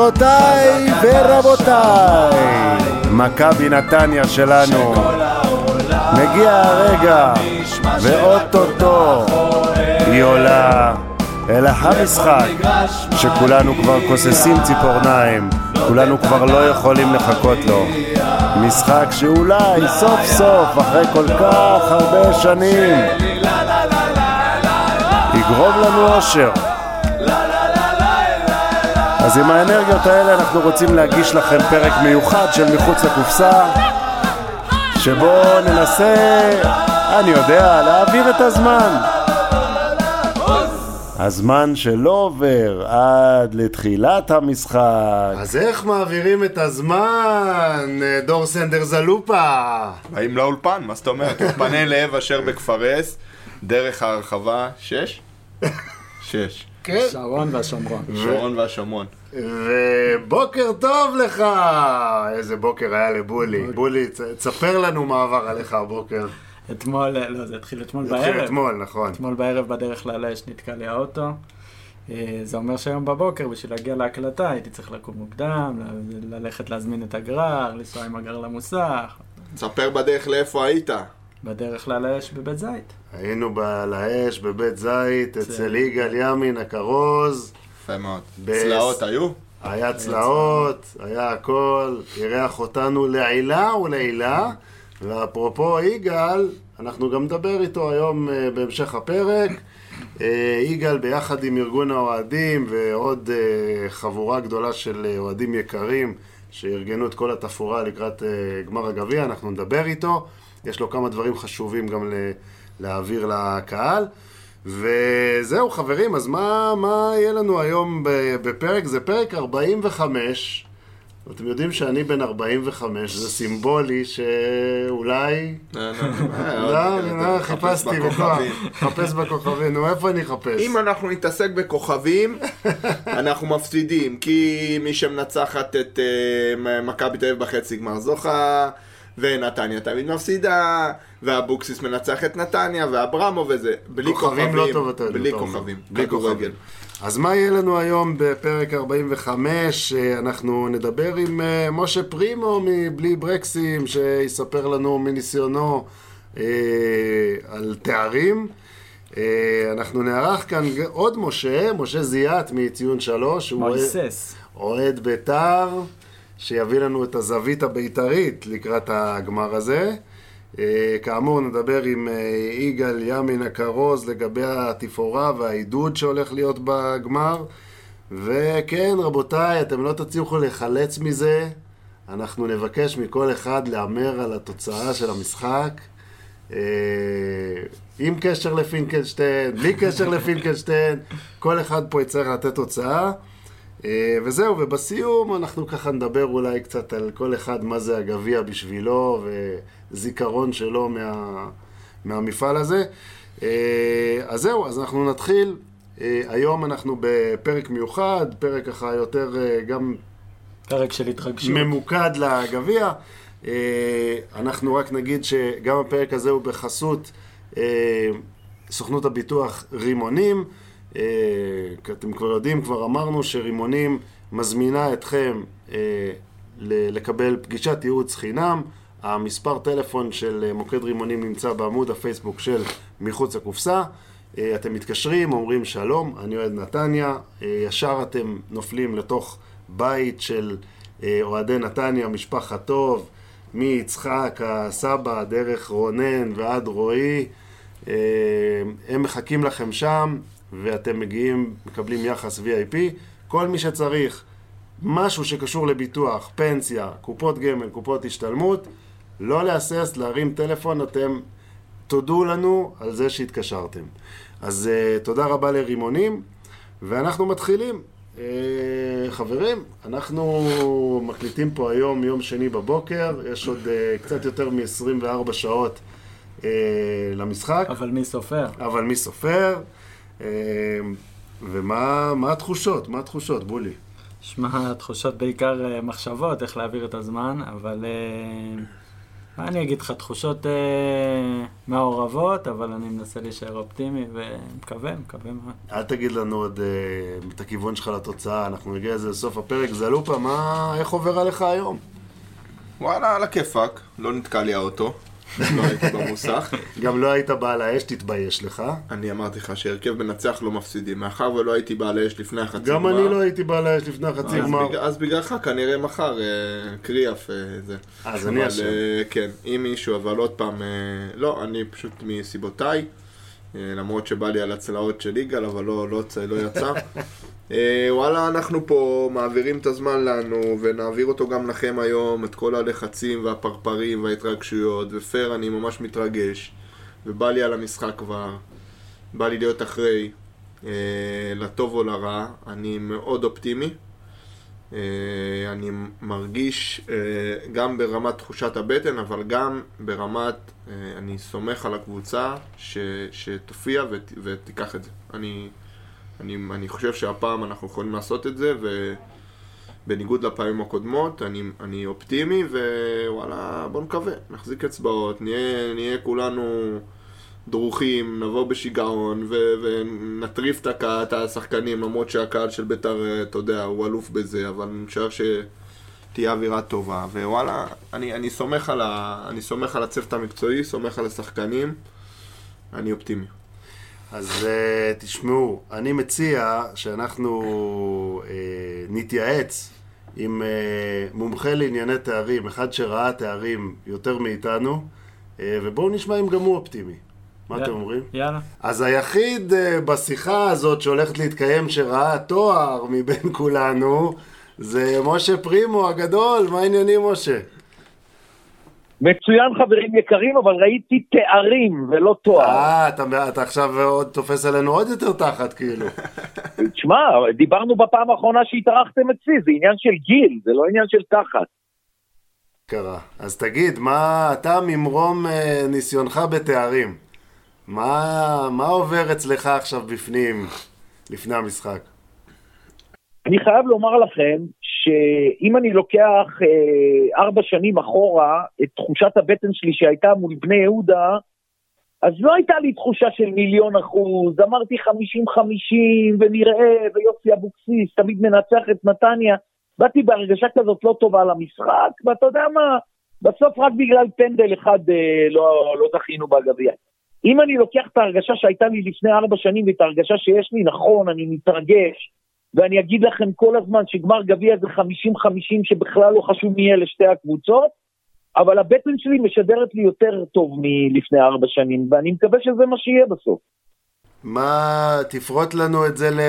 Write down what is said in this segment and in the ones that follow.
גבירותיי ורבותיי, מכבי נתניה שלנו, מגיע הרגע ואוטוטו היא עולה אל המשחק שכולנו כבר כוססים ציפורניים, כולנו כבר לא יכולים לחכות לו. משחק שאולי סוף סוף אחרי כל כך הרבה שנים יגרום לנו אושר. אז עם האנרגיות האלה אנחנו רוצים להגיש לכם פרק מיוחד של מחוץ לקופסה, שבו ננסה, אני יודע, להעביר את הזמן. הזמן שלא עובר עד לתחילת המשחק. אז איך מעבירים את הזמן, דור סנדר זלופה? באים לאולפן, מה זאת אומרת? אולפני לב אשר בכפרס, דרך ההרחבה 6? 6. כן. שרון והשומרון. שרון והשומרון. ובוקר טוב לך! איזה בוקר היה לבולי. בולי, תספר לנו מה עבר עליך הבוקר. אתמול, לא, זה התחיל אתמול בערב. התחיל אתמול, נכון. אתמול בערב בדרך לאש נתקע לי האוטו. זה אומר שהיום בבוקר, בשביל להגיע להקלטה, הייתי צריך לקום מוקדם, ללכת להזמין את הגרר, לנסוע עם הגרר למוסך. תספר בדרך לאיפה היית. בדרך לאש בבית זית. היינו לאש בבית זית, אצל יגאל ימין הכרוז. יפה מאוד. צלעות היו? היה צלעות, היה הכל, אירח אותנו לעילה ולעילה. ואפרופו יגאל, אנחנו גם נדבר איתו היום בהמשך הפרק. יגאל ביחד עם ארגון האוהדים ועוד חבורה גדולה של אוהדים יקרים שארגנו את כל התפאורה לקראת גמר הגביע, אנחנו נדבר איתו. יש לו כמה דברים חשובים גם להעביר לקהל. וזהו חברים, אז מה יהיה לנו היום בפרק? זה פרק 45. אתם יודעים שאני בן 45, זה סימבולי שאולי... לא, חיפשתי בכוח. חפש בכוכבים, נו, איפה אני חפש? אם אנחנו נתעסק בכוכבים, אנחנו מפסידים, כי מי שמנצחת את מכבי תל אביב בחצי גמר זוכה, ונתניה תמיד מפסידה, והבוקסיס מנצח את נתניה, והברמו וזה. בלי כוכבים, לא טוב, אתה בלי כוכבים, בלי כדורגל. אז מה יהיה לנו היום בפרק 45? אנחנו נדבר עם משה פרימו מבלי ברקסים, שיספר לנו מניסיונו על תארים. אנחנו נערך כאן עוד משה זיית מציון 3, שהוא אוהד בית"ר, שיביא לנו את הזווית הבית"רית לקראת הגמר הזה. כאמור נדבר עם יגאל ימין הכרוז לגבי התפאורה והעידוד שהולך להיות בגמר. וכן רבותיי, אתם לא תצליחו לחלץ מזה, אנחנו נבקש מכל אחד לאמר על התוצאה של המשחק, עם קשר לפינקלשטיין, בלי קשר לפינקלשטיין, כל אחד פה יצטרך לתת תוצאה. וזהו, ובסיום אנחנו ככה נדבר אולי קצת על כל אחד מה זה הגביע בשבילו וזיכרון שלו מהמפעל הזה. אז זהו, אז אנחנו נתחיל. היום אנחנו בפרק מיוחד, פרק ככה יותר גם פרק של התרגשות ממוקד לגביע. אנחנו רק נגיד שגם הפרק הזה הוא בחסות סוכנות הביטוח רימונים. אתם כבר יודעים, כבר אמרנו שרימונים מזמינה אתכם לקבל פגישת ייעוץ חינם. המספר טלפון של מוקד רימונים נמצא בעמוד הפייסבוק של מחוץ לקופסה. אתם מתקשרים, אומרים שלום, אני אוהד נתניה, ישר אתם נופלים לתוך בית של אוהדי נתניה, משפחת טוב, מיצחק הסבא דרך רונן ועד רועי. הם מחכים לכם שם ואתם מגיעים, מקבלים יחס VIP. כל מי שצריך משהו שקשור לביטוח, פנסיה, קופות גמל, קופות השתלמות, לא להסס, להרים טלפון, אתם תודו לנו על זה שהתקשרתם. אז תודה רבה לרימונים, ואנחנו מתחילים. חברים, אנחנו מקליטים פה היום יום שני בבוקר, יש עוד קצת יותר מ-24 שעות למשחק. אבל מי סופר? אבל מי סופר? ומה התחושות? מה התחושות, בולי? שמע, התחושות בעיקר מחשבות, איך להעביר את הזמן, אבל אני אגיד לך תחושות מעורבות, אבל אני מנסה להישאר אופטימי ומקווה מאוד. אל תגיד לנו עוד את הכיוון שלך לתוצאה, אנחנו נגיע לזה לסוף הפרק. זלופה, איך עובר עליך היום? וואלה, על הכיפק, לא נתקע לי האוטו, לא הייתי במוסך. גם לא היית בעל האש, תתבייש לך. אני אמרתי לך שהרכב מנצח לא מפסידים, מאחר ולא הייתי בעל האש לפני החצי גמר. גם אני לא הייתי בעל האש לפני החצי גמר. אז בגללך כנראה מחר קריאף זה. אז אני אשם. כן, אם מישהו, אבל עוד פעם, לא, אני פשוט מסיבותיי, למרות שבא לי על הצלעות של יגאל, אבל לא יצא. וואלה, אנחנו פה מעבירים את הזמן לנו, ונעביר אותו גם לכם היום, את כל הלחצים והפרפרים וההתרגשויות, ופייר, אני ממש מתרגש, ובא לי על המשחק כבר, בא לי להיות אחרי, לטוב או לרע, אני מאוד אופטימי, אני מרגיש גם ברמת תחושת הבטן, אבל גם ברמת, אני סומך על הקבוצה שתופיע ותיקח את זה. אני חושב שהפעם אנחנו יכולים לעשות את זה, ובניגוד לפעמים הקודמות, אני אופטימי, ווואלה, בוא נקווה, נחזיק אצבעות, נהיה כולנו דרוכים, נבוא בשיגעון, ונטריף את השחקנים, למרות שהקהל של בית"ר, אתה יודע, הוא אלוף בזה, אבל אני חושב שתהיה אווירה טובה, ווואלה, אני סומך על הצוות המקצועי, סומך על השחקנים, אני אופטימי. אז תשמעו, אני מציע שאנחנו נתייעץ עם מומחה לענייני תארים, אחד שראה תארים יותר מאיתנו, ובואו נשמע אם גם הוא אופטימי. מה אתם אומרים? יאללה. אז היחיד בשיחה הזאת שהולכת להתקיים שראה תואר מבין כולנו, זה משה פרימו הגדול. מה העניינים, משה? מצוין חברים יקרים, אבל ראיתי תארים ולא תואר. אתה עכשיו עוד תופס עלינו עוד יותר תחת כאילו. תשמע, דיברנו בפעם האחרונה שהתארחתם אצלי, זה עניין של גיל, זה לא עניין של תחת. קרה. אז תגיד, מה אתה ממרום ניסיונך בתארים? מה עובר אצלך עכשיו בפנים, לפני המשחק? אני חייב לומר לכם שאם אני לוקח 4 שנים אחורה את תחושת הבטן שלי שהייתה מול בני יהודה, אז לא הייתה לי תחושה של 1,000,000%, אמרתי 50-50 ונראה, ויוסי אבוקסיס תמיד מנצח את נתניה, באתי בהרגשה כזאת לא טובה למשחק, ואתה יודע מה, בסוף רק בגלל פנדל אחד לא זכינו בגביע. אם אני לוקח את ההרגשה שהייתה לי לפני 4 שנים ואת ההרגשה שיש לי, נכון, אני מתרגש, ואני אגיד לכם כל הזמן שגמר גביע זה 50-50 שבכלל לא חשוב מי אלה שתי הקבוצות, אבל הבטן שלי משדרת לי יותר טוב מלפני 4 שנים, ואני מקווה שזה מה שיהיה בסוף. תפרוט לנו את זה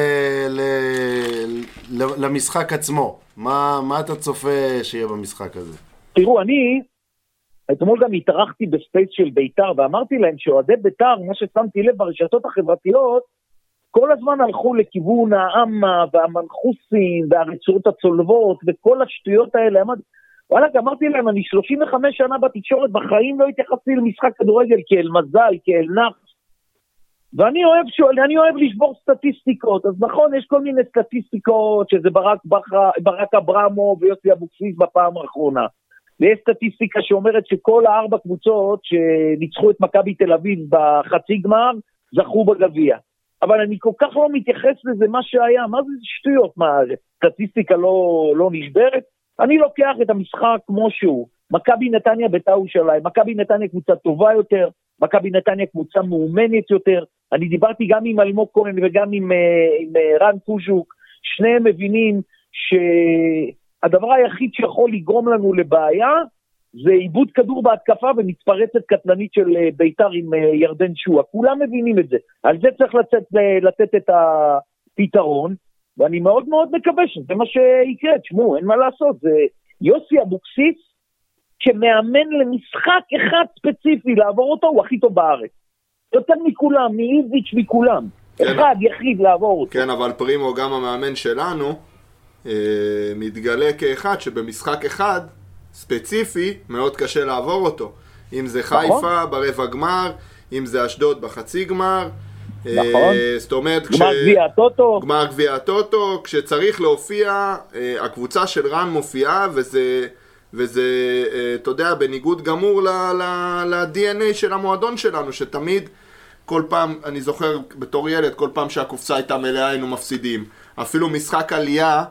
למשחק עצמו. מה אתה צופה שיהיה במשחק הזה? תראו, אני אתמול גם התארחתי בספייס של בית"ר, ואמרתי להם שאוהדי בית"ר, מה ששמתי לב ברשתות החברתיות, כל הזמן הלכו לכיוון האמה והמנחוסים והרצועות הצולבות וכל השטויות האלה. אמרתי להם, אני 35 שנה בתקשורת, בחיים לא התייחסתי למשחק כדורגל כאל מזל, כאל נחש. ואני אוהב לשבור סטטיסטיקות. אז נכון, יש כל מיני סטטיסטיקות, שזה ברק אברמו ויוסי אבוקסיס בפעם האחרונה. ויש סטטיסטיקה שאומרת שכל 4 קבוצות שניצחו את מכבי תל אביב בחצי גמר, זכו בגביע. אבל אני כל כך לא מתייחס לזה מה שהיה, מה זה שטויות, מה, סטטיסטיקה לא נשברת? אני לוקח את המשחק כמו שהוא, מכבי נתניה בית"ר ירושלים, מכבי נתניה קבוצה טובה יותר, מכבי נתניה קבוצה מאומנת יותר, אני דיברתי גם עם אלמוג כהן וגם עם רן קוז'וק, שניהם מבינים שהדבר היחיד שיכול לגרום לנו לבעיה, זה איבוד כדור בהתקפה ומתפרצת קטלנית של בית"ר עם ירדן שועה. כולם מבינים את זה. על זה צריך לתת את הפתרון, ואני מאוד מאוד מקווה שזה מה שיקרה. תשמעו, אין מה לעשות. זה יוסי אבוקסיס, כמאמן למשחק אחד ספציפי, לעבור אותו, הוא הכי טוב בארץ. יותר מכולם, מאיביץ' מכולם. אחד יחיד לעבור אותו. כן, אבל פרימו, גם המאמן שלנו, מתגלה כאחד שבמשחק אחד, ספציפי, מאוד קשה לעבור אותו. אם זה חיפה ברבע גמר, אם זה אשדוד בחצי גמר. נכון. זאת אומרת, גמר גביע הטוטו, כשצריך להופיע, הקבוצה של רן מופיעה, וזה וזה, אתה יודע, בניגוד גמור ל-DNA של המועדון שלנו, שתמיד, כל פעם, אני זוכר בתור ילד, כל פעם שהקופסה הייתה מלאה היינו מפסידים. אפילו משחק עלייה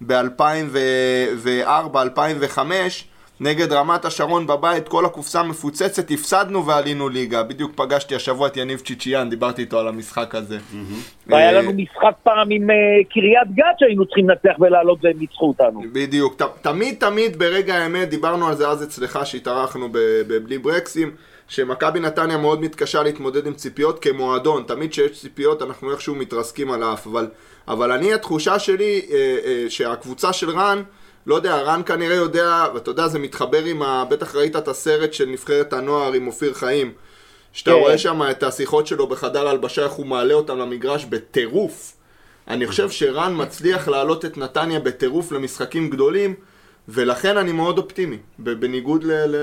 ב-2004-2005, נגד רמת השרון בבית, כל הקופסה מפוצצת, הפסדנו ועלינו ליגה. בדיוק פגשתי השבוע את יניב צ'יצ'יאן, דיברתי איתו על המשחק הזה. והיה לנו משחק פעם עם קריית גת שהיינו צריכים לנצח ולעלות והם ניצחו אותנו. בדיוק, תמיד ברגע האמת, דיברנו על זה אז אצלך שהתארחנו בבלי ברקסים, שמכבי נתניה מאוד מתקשה להתמודד עם ציפיות כמועדון. תמיד שיש ציפיות אנחנו איכשהו מתרסקים על האף, אבל אני, התחושה שלי שהקבוצה של רן, לא יודע, רן כנראה יודע, ואתה יודע, זה מתחבר עם בטח ראית את הסרט של נבחרת הנוער עם אופיר חיים, שאתה רואה שם את השיחות שלו בחדר הלבשה, איך הוא מעלה אותם למגרש בטירוף. אני חושב שרן מצליח להעלות את נתניה בטירוף למשחקים גדולים, ולכן אני מאוד אופטימי, בניגוד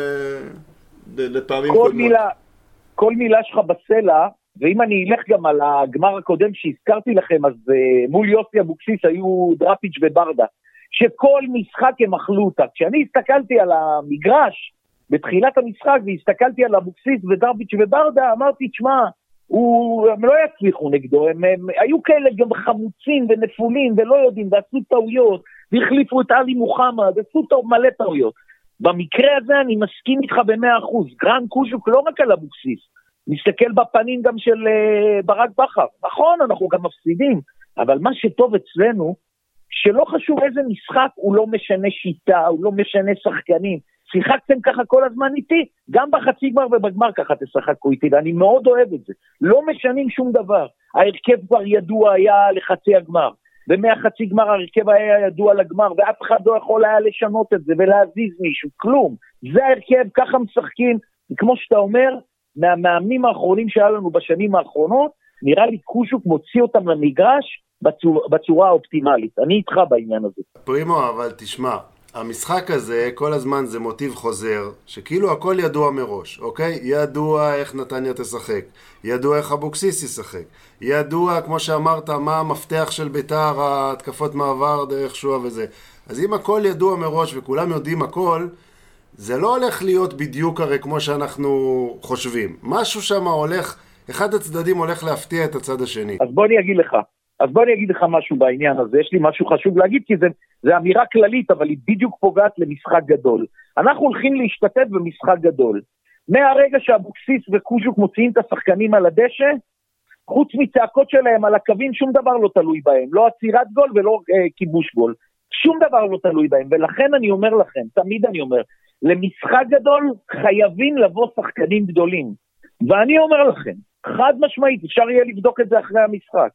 לפעמים קודמות. כל מילה שלך בסלע, ואם אני אלך גם על הגמר הקודם שהזכרתי לכם, אז מול יוסי אבוקסיס היו דראפיץ' וברדה, שכל משחק הם אכלו אותה. כשאני הסתכלתי על המגרש, בתחילת המשחק, והסתכלתי על אבוקסיס ודראפיץ' וברדה, אמרתי, תשמע, הם לא יצליחו נגדו, הם היו כאלה גם חמוצים ונפולים ולא יודעים, ועשו טעויות, והחליפו את אלי מוחמד, עשו מלא טעויות. במקרה הזה אני מסכים איתך ב100%, גרן קוז'וק לא רק על אבוקסיס, מסתכל בפנים גם של ברק בכר, נכון, אנחנו גם מפסידים, אבל מה שטוב אצלנו, שלא חשוב איזה משחק, הוא לא משנה שיטה, הוא לא משנה שחקנים, שיחקתם ככה כל הזמן איתי, גם בחצי גמר ובגמר ככה תשחקו איתי, ואני מאוד אוהב את זה, לא משנים שום דבר, ההרכב כבר ידוע היה לחצי הגמר, ומהחצי גמר ההרכב היה ידוע לגמר, ואף אחד לא יכול היה לשנות את זה, ולהזיז מישהו, כלום, זה ההרכב, ככה משחקים, כמו שאתה אומר, מהמאמנים האחרונים שהיה לנו בשנים האחרונות, נראה לי קושוק מוציא אותם למגרש, בצורה האופטימלית. אני איתך בעניין הזה. פרימו, אבל תשמע, המשחק הזה כל הזמן זה מוטיב חוזר, שכאילו הכל ידוע מראש, אוקיי? ידוע איך נתניה תשחק, ידוע איך אבוקסיס ישחק, ידוע, כמו שאמרת, מה המפתח של ביתר, התקפות מעבר דרך שועה וזה. אז אם הכל ידוע מראש וכולם יודעים הכל, זה לא הולך להיות בדיוק הרי כמו שאנחנו חושבים. משהו שם הולך, אחד הצדדים הולך להפתיע את הצד השני. אז בוא אני אגיד לך משהו בעניין הזה, יש לי משהו חשוב להגיד, כי זה אמירה כללית, אבל היא בדיוק פוגעת למשחק גדול. אנחנו הולכים להשתתף במשחק גדול. מהרגע שאבוקסיס וקוז'וק מוציאים את השחקנים על הדשא, חוץ מצעקות שלהם על הקווים, שום דבר לא תלוי בהם. לא עצירת גול ולא כיבוש גול. שום דבר לא תלוי בהם, ולכן אני אומר לכם, תמיד אני אומר, למשחק גדול חייבים לבוא שחקנים גדולים. ואני אומר לכם, חד משמעית, אפשר יהיה לבדוק את זה אחרי המשחק.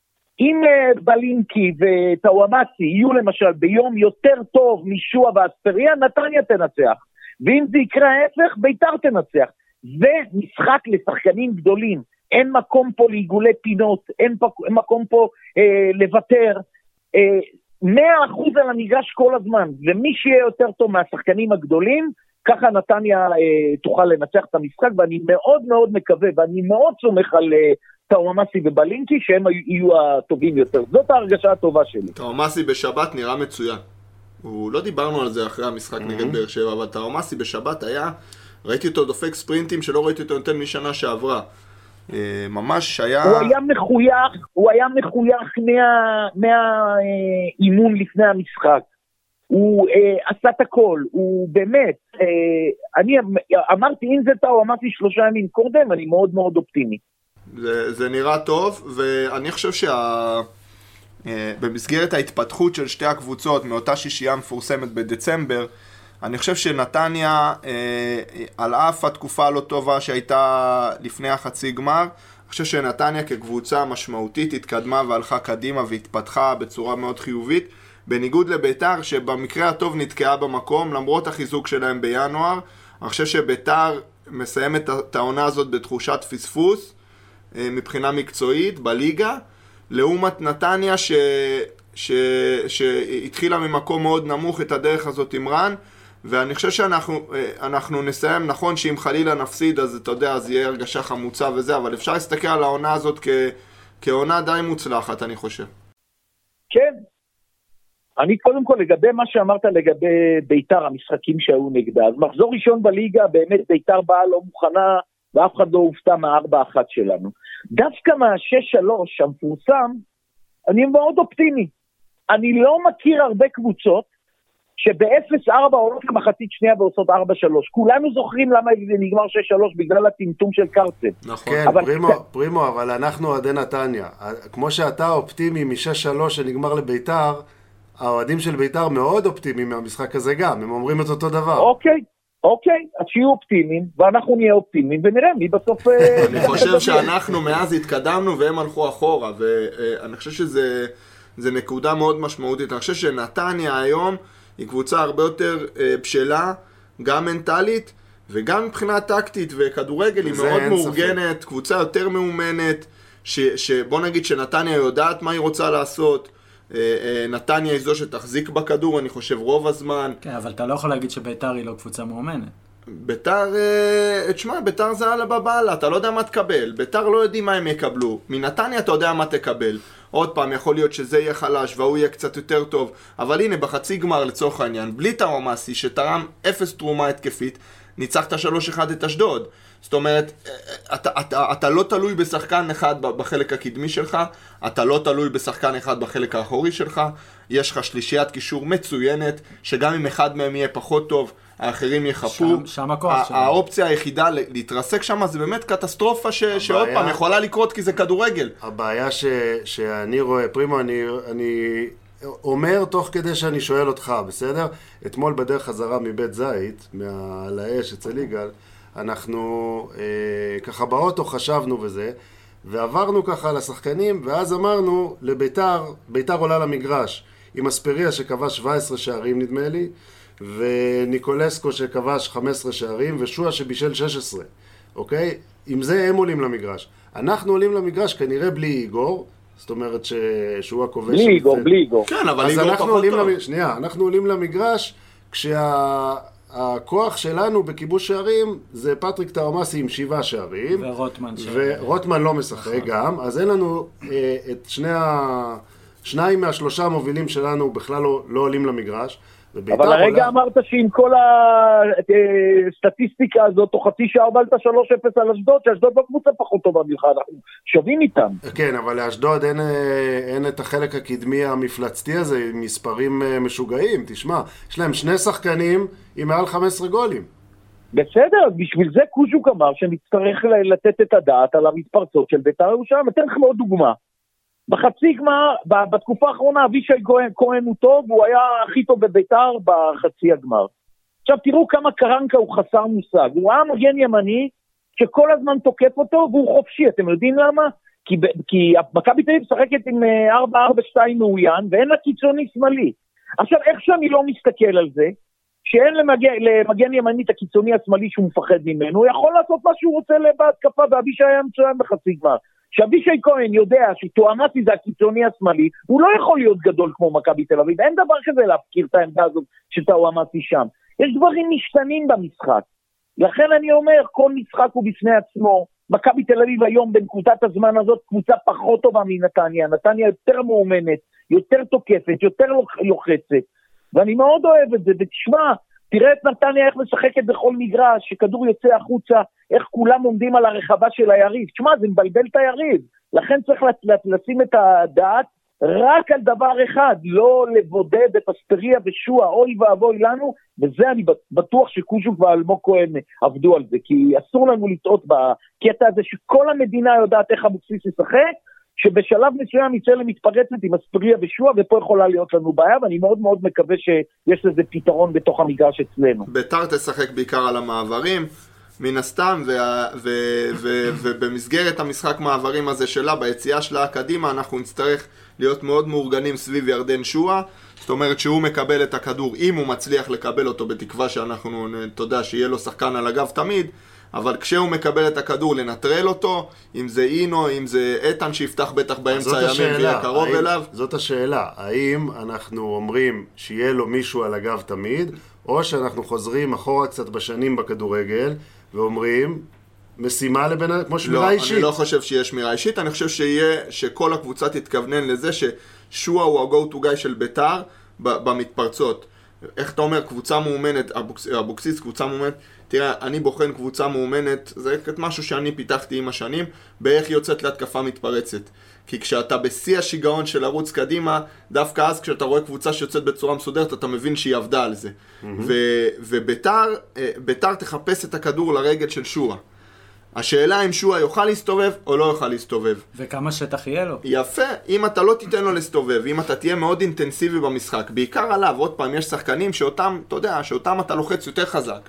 אם בלינקי וטאוואמצי יהיו למשל ביום יותר טוב משועה ואספריה, נתניה תנצח. ואם זה יקרה ההפך, ביתר תנצח. זה משחק לשחקנים גדולים. אין מקום פה לעיגולי פינות, אין מקום פה לוותר. 100% על המגרש כל הזמן. ומי שיהיה יותר טוב מהשחקנים הגדולים, ככה נתניה תוכל לנצח את המשחק, ואני מאוד מאוד מקווה, ואני מאוד סומך על טאוואמצי ובלינקי, שהם יהיו הטובים יותר. זאת ההרגשה הטובה שלי. טאוואמצי בשבת נראה מצוין. לא דיברנו על זה אחרי המשחק נגד באר שבע, אבל טאוואמצי בשבת היה, ראיתי אותו דופק ספרינטים שלא ראיתי אותו נותן משנה שעברה. ממש היה... הוא היה מחוייך מהאימון לפני המשחק. הוא עשה את הכל, הוא באמת, אני אמרתי, אם זה טאוואמצי 3 ימים קודם, אני מאוד מאוד אופטימי. זה נראה טוב, ואני חושב במסגרת ההתפתחות של שתי הקבוצות, מאותה שישייה מפורסמת בדצמבר, אני חושב שנתניה, על אף התקופה הלא טובה שהייתה לפני החצי גמר, אני חושב שנתניה כקבוצה משמעותית התקדמה והלכה קדימה והתפתחה בצורה מאוד חיובית, בניגוד לביתר שבמקרה הטוב נתקעה במקום, למרות החיזוק שלהם בינואר. אני חושב שביתר מסיימת את העונה הזאת בתחושת פספוס, מבחינה מקצועית בליגה, לעומת נתניה שהתחילה ממקום מאוד נמוך את הדרך הזאת עם רן, ואני חושב שאנחנו נסיים, נכון שאם חלילה נפסיד אז אתה יודע, אז יהיה הרגשה חמוצה וזה, אבל אפשר להסתכל על העונה הזאת כעונה די מוצלחת, אני חושב. כן, אני קודם כל לגבי מה שאמרת לגבי ביתר, המשחקים שהיו נגדה, אז מחזור ראשון בליגה, באמת ביתר באה לא מוכנה, ואף אחד לא הופתע מה-4-1 שלנו. דווקא מה-6-3 המפורסם, אני מאוד אופטימי. אני לא מכיר הרבה קבוצות, שב-0-4 עולות למחצית שנייה ועושות 4-3. כולנו זוכרים למה זה נגמר 6-3 בגלל הטמטום של קרצב. נכון. כן, אבל... פרימו, אבל אנחנו אוהדי נתניה. כמו שאתה אופטימי מ-6-3 שנגמר לביתר, האוהדים של ביתר מאוד אופטימיים מהמשחק הזה גם, הם אומרים את אותו דבר. אוקיי, אז שיהיו אופטימיים, ואנחנו נהיה אופטימיים, ונראה מי בסוף... אני חושב שאנחנו מאז התקדמנו והם הלכו אחורה, ואני חושב שזה נקודה מאוד משמעותית. אני חושב שנתניה היום היא קבוצה הרבה יותר בשלה, גם מנטלית, וגם מבחינה טקטית וכדורגל, היא מאוד מאורגנת, קבוצה יותר מאומנת, שבוא נגיד שנתניה יודעת מה היא רוצה לעשות, נתניה היא זו שתחזיק בכדור, אני חושב רוב הזמן. כן, אבל אתה לא יכול להגיד שביתר היא לא קבוצה מאומנת. ביתר, תשמע, ביתר זה על הבבלה, אתה לא יודע מה תקבל, ביתר לא יודעים מה הם יקבלו, מנתניה אתה יודע מה תקבל. עוד פעם, יכול להיות שזה יהיה חלש והוא יהיה קצת יותר טוב, אבל הנה, בחצי גמר לצורך העניין, בלי טראומאסי שתרם 0 תרומה התקפית, ניצחת 3-1 את אשדוד. זאת אומרת, אתה לא תלוי בשחקן אחד בחלק הקדמי שלך, אתה לא תלוי בשחקן אחד בחלק האחורי שלך, יש לך שלישיית קישור מצוינת, שגם אם אחד מהם יהיה פחות טוב, האחרים יחפו. שם הכוח שלנו. האופציה היחידה להתרסק שם זה באמת קטסטרופה שעוד פעם יכולה לקרות כי זה כדורגל. הבעיה שאני רואה, פרימו, אני אומר תוך כדי שאני שואל אותך, בסדר? אתמול בדרך חזרה מבית זית, על האש אצל יגאל, אנחנו ככה באוטו חשבנו וזה, ועברנו ככה לשחקנים, ואז אמרנו לביתר, ביתר עולה למגרש, עם אספריה שכבש 17 שערים נדמה לי, וניקולסקו שכבש 15 שערים, ושועה שבישל 16, אוקיי? עם זה הם עולים למגרש. אנחנו עולים למגרש כנראה בלי איגור, זאת אומרת שהוא הכובש... בלי איגור. כן, אבל איגור פחות טוב. שנייה, אנחנו עולים למגרש הכוח שלנו בכיבוש שערים זה פטריק טאומאסי עם 7 שערים. ורוטמן לא משחק גם. אז אין לנו את שניים מהשלושה המובילים שלנו בכלל לא עולים למגרש. אבל הרגע אמרת שעם כל הסטטיסטיקה הזאת, או חצי שעה הובלת 3-0 על אשדוד, שאשדוד לא קבוצה פחות טובה ממך, אנחנו שווים איתם. כן, אבל לאשדוד אין את החלק הקדמי המפלצתי הזה, עם מספרים משוגעים, תשמע, יש להם 2 שחקנים עם מעל 15 גולים. בסדר, אז בשביל זה קוז'וק אמר שנצטרך לתת את הדעת על המתפרצות של בית"ר ירושלים. אתן לכם עוד דוגמה. בחצי גמר, בתקופה האחרונה אבישי כהן הוא טוב, הוא היה הכי טוב בביתר בחצי הגמר. עכשיו תראו כמה קרנקה הוא חסר מושג, הוא היה מגן ימני שכל הזמן תוקף אותו והוא חופשי, אתם יודעים למה? כי מכבי תל אביב משחקת עם 4-4-2 מאוין ואין לה קיצוני שמאלי. עכשיו איך שאני לא מסתכל על זה, שאין למגן ימני את הקיצוני השמאלי שהוא מפחד ממנו, הוא יכול לעשות מה שהוא רוצה בהתקפה, ואבישי היה מצוין בחצי גמר. שאבישי כהן יודע שטועמאסי זה הקיצוני השמאלי, הוא לא יכול להיות גדול כמו מכבי תל אביב, אין דבר כזה להפקיר את העמדה הזאת שטועמאסי שם. יש דברים משתנים במשחק. לכן אני אומר, כל משחק הוא בפני עצמו. מכבי תל אביב היום בנקודת הזמן הזאת קבוצה פחות טובה מנתניה. נתניה יותר מאומנת, יותר תוקפת, יותר לוחצת. ואני מאוד אוהב את זה, ותשמע, תראה את נתניה איך משחקת בכל מגרש, שכדור יוצא החוצה, איך כולם עומדים על הרחבה של היריב. תשמע, זה מבלבל את היריב. לכן צריך לשים את הדעת רק על דבר אחד, לא לבודד את אספריה ושועה, אוי ואבוי לנו, וזה אני בטוח שקוז'וק ואלמוג כהן עבדו על זה, כי אסור לנו לטעות בקטע הזה שכל המדינה יודעת איך אבוקסיס ישחק, שבשלב מסוים יצא למתפרצת עם אספריה ושועה, ופה יכולה להיות לנו בעיה, ואני מאוד מאוד מקווה שיש לזה פתרון בתוך המגרש אצלנו. בית"ר תשחק בעיקר על המעברים, מן הסתם, ובמסגרת המשחק מעברים הזה שלה, ביציאה שלה קדימה, אנחנו נצטרך להיות מאוד מאורגנים סביב ירדן שועה, זאת אומרת שהוא מקבל את הכדור, אם הוא מצליח לקבל אותו, בתקווה שאנחנו, תודה, שיהיה לו שחקן על הגב תמיד, אבל כשהוא מקבל את הכדור לנטרל אותו, אם זה אינו, אם זה איתן שיפתח בטח באמצע הימים ויהיה קרוב אליו. זאת השאלה, האם אנחנו אומרים שיהיה לו מישהו על הגב תמיד, או שאנחנו חוזרים אחורה קצת בשנים בכדורגל, ואומרים, משימה לבן, כמו שמירה אישית. אני לא חושב שיהיה שמירה אישית, אני חושב שכל הקבוצה תתכוונן לזה ששועה הוא ה-go to guy של בית"ר, במתפרצות. איך אתה אומר, קבוצה מאומנת, אבוקסיס קבוצה מאומנת, תראה, אני בוחן קבוצה מאומנת, זה משהו שאני פיתחתי עם השנים, באיך יוצאת להתקפה מתפרצת. כי כשאתה בשיא השיגעון של לרוץ קדימה, דווקא אז כשאתה רואה קבוצה שיוצאת בצורה מסודרת, אתה מבין שהיא עבדה על זה. וביתר תחפש את הכדור לרגל של שועה. השאלה אם שועה יוכל להסתובב או לא יוכל להסתובב. וכמה שטח יהיה לו. יפה, אם אתה לא תיתן לו להסתובב, אם אתה תהיה מאוד אינטנסיבי במשחק, בעיקר עליו, עוד פעם, יש שחקנים שאותם, אתה יודע, שאותם אתה לוחץ יותר חזק,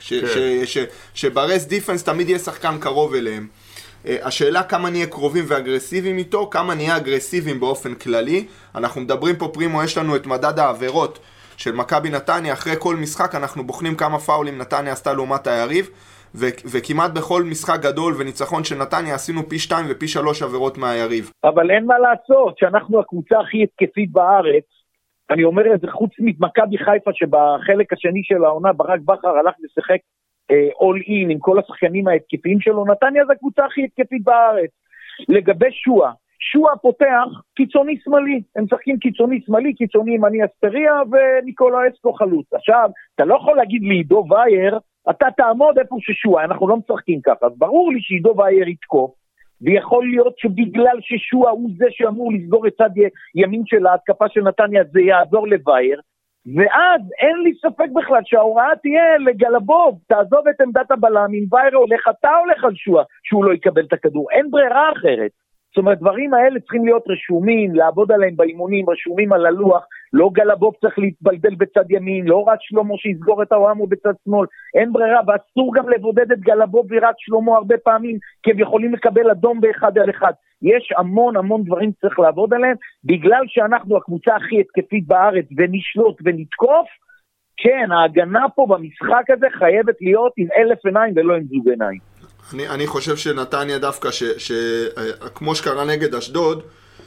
שברס דיפנס תמיד יהיה שחקן קרוב אליהם. השאלה כמה נהיה קרובים ואגרסיביים איתו, כמה נהיה אגרסיביים באופן כללי. אנחנו מדברים פה פרימו, יש לנו את מדד העבירות של מכבי נתניה, אחרי כל משחק אנחנו בוחנים כמה פאולים נתניה עשתה לעומת היריב, וכמעט בכל משחק גדול וניצחון של נתניה עשינו פי 2 ופי 3 עבירות מהיריב. אבל אין מה לעשות, שאנחנו הקבוצה הכי התקפית בארץ, אני אומר את זה חוץ ממכבי חיפה שבחלק השני של העונה ברק בכר הלך לשחק all in עם כל השחקנים ההתקפיים שלו, נתניה זה הקבוצה הכי התקפית בארץ. לגבי שועה פותח קיצוני שמאלי, הם משחקים קיצוני שמאלי, קיצוני ימני אספריה וניקולה אסקו חלוץ. עכשיו, אתה לא יכול להגיד לי עידו וייר, אתה תעמוד איפה ששועה, אנחנו לא משחקים ככה, אז ברור לי שעידו וייר יתקוף, ויכול להיות שבגלל ששועה הוא זה שאמור לסגור את צד ימין של ההתקפה של נתניה, זה יעזור לווייר, ואז אין לי ספק בכלל שההוראה תהיה לגלבוב, תעזוב את עמדת הבלם, אם וייר הולך, אתה הולך על שועה, שהוא לא יקבל את הכדור, אין ברירה אחרת. זאת אומרת, דברים האלה צריכים להיות רשומים, לעבוד עליהם באימונים, רשומים על הלוח, לא גלבוב צריך להתבלבל בצד ימין, לא רק שלמה שיסגור את האוהמו בצד שמאל, אין ברירה, ואסור גם לבודד את גלבוב ורק שלמה הרבה פעמים, כי הם יכולים לקבל אדום באחד על אחד. יש המון דברים צריך לעבוד עליהם, בגלל שאנחנו הקבוצה הכי התקפית בארץ, ונשלוט ונתקוף, כן, ההגנה פה במשחק הזה חייבת להיות עם 1000 עיניים ולא עם זוג עיניים. אני חושב שנתניה דווקא, כמו שקרה נגד אשדוד,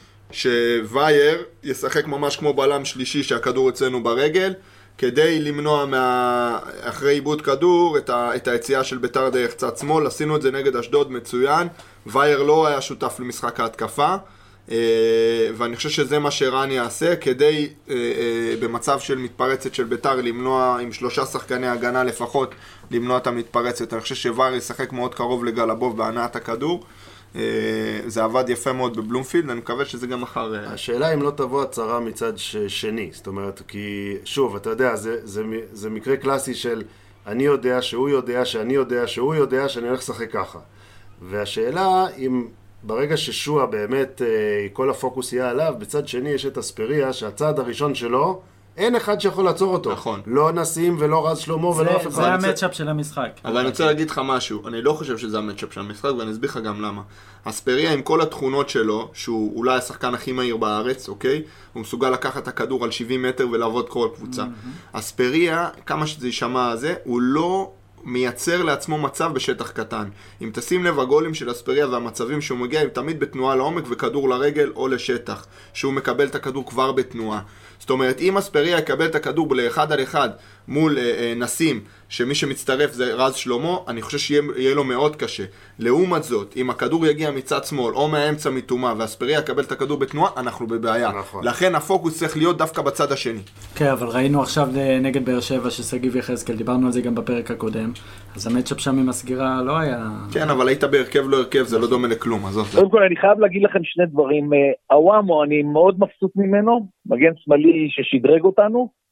שווייר ישחק ממש כמו בלם שלישי שהכדור אצלנו ברגל, כדי למנוע אחרי איבוד כדור את היציאה של ביתר דרך צד שמאל. עשינו את זה נגד אשדוד מצוין, ווייר לא היה שותף למשחק ההתקפה, ואני חושב שזה מה שרן יעשה, כדי במצב של מתפרצת של ביתר למנוע עם 3 שחקני הגנה לפחות, למנוע את המתפרצת. אני חושב שווייר ישחק מאוד קרוב לגלבוב בהנעת הכדור, זה עבד יפה מאוד בבלומפילד, אני מקווה שזה גם מחר. השאלה אם לא תבוא הצהרה מצד שני, זאת אומרת, כי שוב, אתה יודע, זה מקרה קלאסי של אני יודע שהוא יודע שאני יודע שהוא יודע שאני הולך לשחק ככה. והשאלה אם ברגע ששועה באמת כל הפוקוס יהיה עליו, בצד שני יש את אספריה שהצעד הראשון שלו אין אחד שיכול לעצור אותו. נכון. לא נסים ולא רז שלמה ולא אף אחד. זה המאצ'אפ של המשחק. אבל אני רוצה להגיד לך משהו, אני לא חושב שזה המאצ'אפ של המשחק, ואני אסביר לך גם למה. אספריה עם כל התכונות שלו, שהוא אולי השחקן הכי מהיר בארץ, אוקיי? הוא מסוגל לקחת את הכדור על 70 מטר ולעבוד כל קבוצה. אספריה, כמה שזה יישמע הזה, הוא לא מייצר לעצמו מצב בשטח קטן. אם תשים לב, הגולים של אספריה והמצבים שהוא מגיע הם תמיד בתנועה לעומק וכדור לרגל או לשטח, שהוא מקבל את הכדור כבר בתנועה. זאת אומרת, אם אספריה יקבל את הכדור לאחד על אחד מול נסים, שמי שמצטרף זה רז שלמה, אני חושב שיהיה לו מאוד קשה. לעומת זאת, אם הכדור יגיע מצד שמאל או מהאמצע מתומה ואספריה יקבל את הכדור בתנועה, אנחנו בבעיה. נכון. לכן הפוקוס צריך להיות דווקא בצד השני. כן, אבל ראינו עכשיו נגד באר שבע ששגיב יחזקאל, דיברנו על זה גם בפרק הקודם, אז המאצ'אפ שם עם הסגירה לא היה... כן, אבל היית בהרכב לא הרכב, זה לא דומה לכלום. קודם כל, אני חייב להגיד לכם שני דברים. אוואמו, אני מאוד מבסוט ממנו, מגן שמאלי ששדרג אותנו,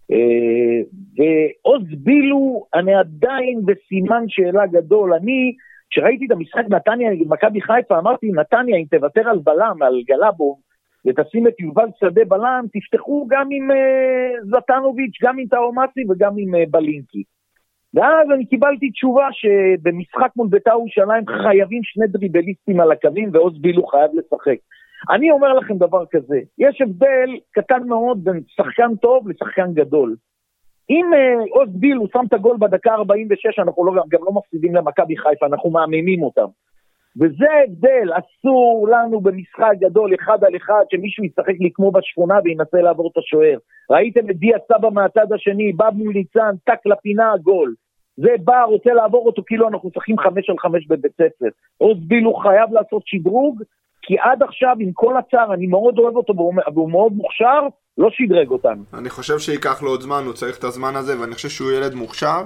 ועוז בילו, אני עדיין בסימן שאלה גדול. אני, כשראיתי את המשחק נתניה נגד מכבי חיפה, אמרתי, נתניה, אם תוותר על בלם, על גלבוב, ותשים את יובל שדה בלם, תפתחו גם עם זטנוביץ', גם עם טאומאסי וגם עם בלינקי. ואז אני קיבלתי תשובה שבמשחק מול בית"ר ירושלים חייבים 2 דריבליסטים על הקווים, ועוז בילו חייב לשחק. אני אומר לכם דבר כזה, יש הבדל קטן מאוד בין שחקן טוב לשחקן גדול. אם עוז בילו שם את הגול בדקה 46, אנחנו גם לא מפסידים למכבי חיפה, אנחנו מאמינים אותם. וזה הבדל, אסור לנו במשחק גדול 1 על 1, שמישהו ישחק לי כמו בשכונה וינסה לעבור את השוער. ראיתם את דיה סבא מהצד השני, בא מול ניצן, טק לפינה, גול. זה בא, רוצה לעבור אותו כאילו אנחנו צריכים 5 על 5 בבית ספר. עוז בילו חייב לעשות שדרוג, כי עד עכשיו, עם כל הצער, אני מאוד אוהב אותו, והוא מאוד מוכשר, לא שדרג אותנו. אני חושב שיקח לו עוד זמן, הוא צריך את הזמן הזה, ואני חושב שהוא ילד מוכשר,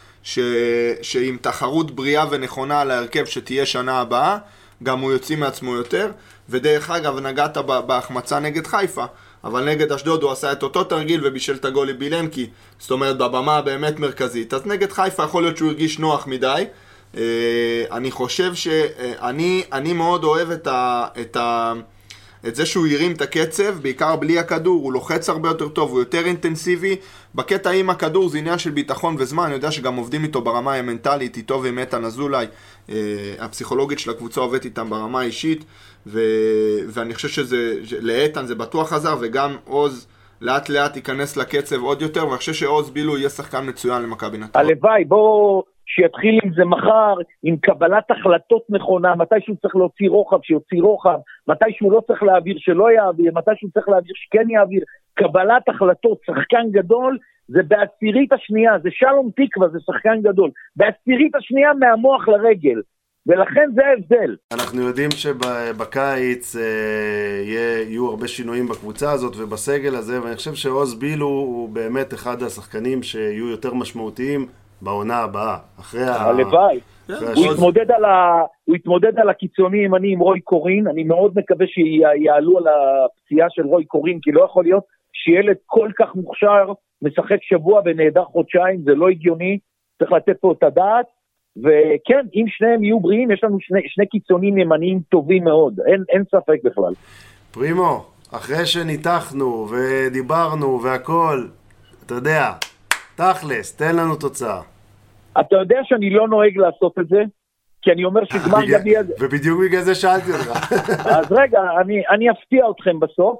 שעם תחרות בריאה ונכונה על ההרכב שתהיה שנה הבאה, גם הוא יוציא מעצמו יותר, ודרך אגב, נגעת בהחמצה נגד חיפה, אבל נגד אשדוד הוא עשה את אותו תרגיל ובישל את הגול לבילנקי, זאת אומרת בבמה באמת מרכזית. אז נגד חיפה יכול להיות שהוא הרגיש נוח מדי. אני חושב שאני מאוד אוהב את זה שהוא ירים את הקצב, בעיקר בלי הכדור, הוא לוחץ הרבה יותר טוב, הוא יותר אינטנסיבי. בקטע עם הכדור זה עניין של ביטחון וזמן, אני יודע שגם עובדים איתו ברמה המנטלית, איתו ועם איתן אזולאי, הפסיכולוגית של הקבוצה עובדת איתם ברמה האישית, ואני חושב שלאיתן זה בטוח עזר, וגם עוז לאט לאט ייכנס לקצב עוד יותר, ואני חושב שעוז בילו יהיה שחקן מצוין למכבי נתניה. הלוואי, בוא שיתחיל עם זה מחר, עם קבלת החלטות נכונה, מתי שהוא צריך להוציא רוחב, שיוציא רוחב, מתי שהוא לא צריך להעביר, שלא יעביר, מתי שהוא צריך להעביר, שכן יעביר. קבלת החלטות, שחקן גדול, זה בעשירית השנייה, זה שלום תקווה, זה שחקן גדול. בעשירית השנייה מהמוח לרגל. ולכן זה ההבדל. אנחנו יודעים שבקיץ יהיו הרבה שינויים בקבוצה הזאת ובסגל הזה, ואני חושב שעוז בילו הוא באמת אחד השחקנים שיהיו יותר משמעותיים בעונה הבאה. הלוואי. הוא יתמודד על הקיצונים, אני עם רוי קורין, אני מאוד מקווה שיעלו על הפציעה של רוי קורין, כי לא יכול להיות שילד כל כך מוכשר משחק שבוע ונעדר חודשיים, זה לא הגיוני, צריך לתת פה את הדעת. וכן, אם שניהם יהיו בריאים, יש לנו שני קיצונים ימניים טובים מאוד, אין ספק בכלל. פרימו, אחרי שניתחנו ודיברנו והכל, אתה יודע, תכלס, תן לנו תוצאה. אתה יודע שאני לא נוהג לעשות את זה, כי אני אומר שגמר גביע... ובדיוק בגלל זה שאלתי אותך. אז רגע, אני אפתיע אתכם בסוף.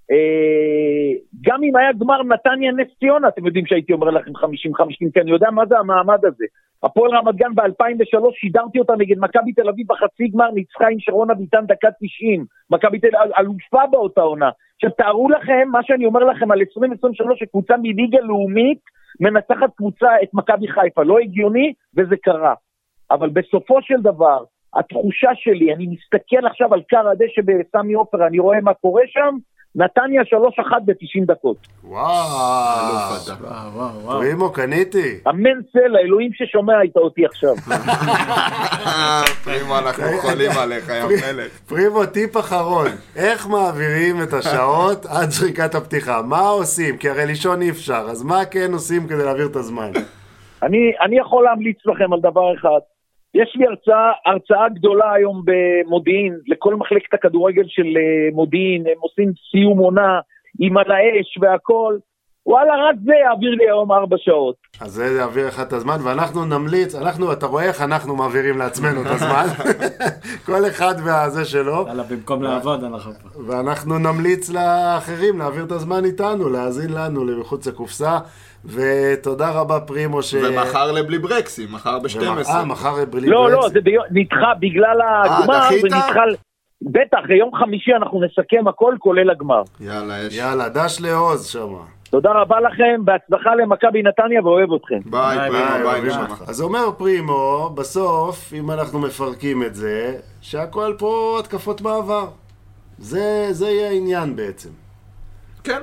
גם אם היה גמר נתניה נס ציונה, אתם יודעים שהייתי אומר לכם 50-50, כי אני יודע מה זה המעמד הזה. הפועל רמת גן ב-2003 שידרתי אותה נגד מכבי תל אביב בחצי גמר, ניצחה עם שרון אביטן דקה 90, מכבי תל אביב אלופה באותה עונה. עכשיו תארו לכם מה שאני אומר לכם על 2023, שקבוצה מליגה לאומית מנצחת קבוצה את מכבי חיפה, לא הגיוני, וזה קרה. אבל בסופו של דבר, התחושה שלי, אני מסתכל עכשיו על קר הדשא בסמי עופר, אני רואה מה קורה שם, נתניה 3-1 ב-90 דקות. וואו, פרימו, קניתי. אמן סלע, אלוהים ששומע איתה אותי עכשיו. פרימו, אנחנו חולים עליך, יא מלך. פרימו, טיפ אחרון, איך מעבירים את השעות עד זריקת הפתיחה? מה עושים? כי הרי לישון אי אפשר, אז מה כן עושים כדי להעביר את הזמן? אני יכול להמליץ לכם על דבר אחד. יש לי הרצאה גדולה היום במודיעין, לכל מחלקת הכדורגל של מודיעין, הם עושים סיום עונה עם על האש והכל, וואלה, רק זה יעביר לי היום 4 שעות. אז זה יעביר לך את הזמן, ואנחנו נמליץ, אתה רואה איך אנחנו מעבירים לעצמנו את הזמן, כל אחד והזה שלו. יאללה, במקום לעבוד אנחנו פה. ואנחנו נמליץ לאחרים להעביר את הזמן איתנו, להאזין לנו למחוץ לקופסה, ותודה רבה פרימו ומחר לבלי ברקסים, מחר ב-12. מחר לבלי ברקסים. לא, זה נדחה בגלל הגמר, בטח, יום חמישי אנחנו נסכם הכל כולל הגמר. יאללה, דש לעוז שמה. תודה רבה לכם, בהצלחה למכבי נתניה ואוהב אתכם. ביי, ביי, ביי. אז אומר פרימו, בסוף, אם אנחנו מפרקים את זה, שהכל פה התקפות מעבר. זה יהיה העניין בעצם. כן,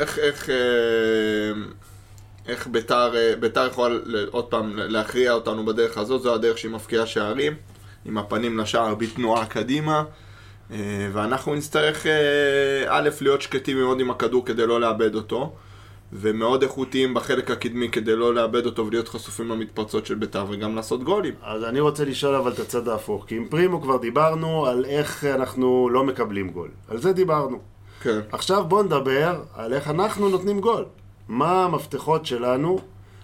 איך ביתר יכול עוד פעם להכריע אותנו בדרך הזאת, זו הדרך שהיא מפקיעה שערים, עם הפנים לשער בתנועה קדימה, ואנחנו נצטרך א' להיות שקטים מאוד עם הכדור כדי לא לאבד אותו, ומאוד איכותיים בחלק הקדמי כדי לא לאבד אותו ולהיות חשופים למתפרצות של ביתר וגם לעשות גולים. אז אני רוצה לשאול אבל את הצד ההפוך, כי עם פרימו כבר דיברנו על איך אנחנו לא מקבלים גול, על זה דיברנו. כן. עכשיו בוא נדבר על איך אנחנו נותנים גול. מה המפתחות שלנו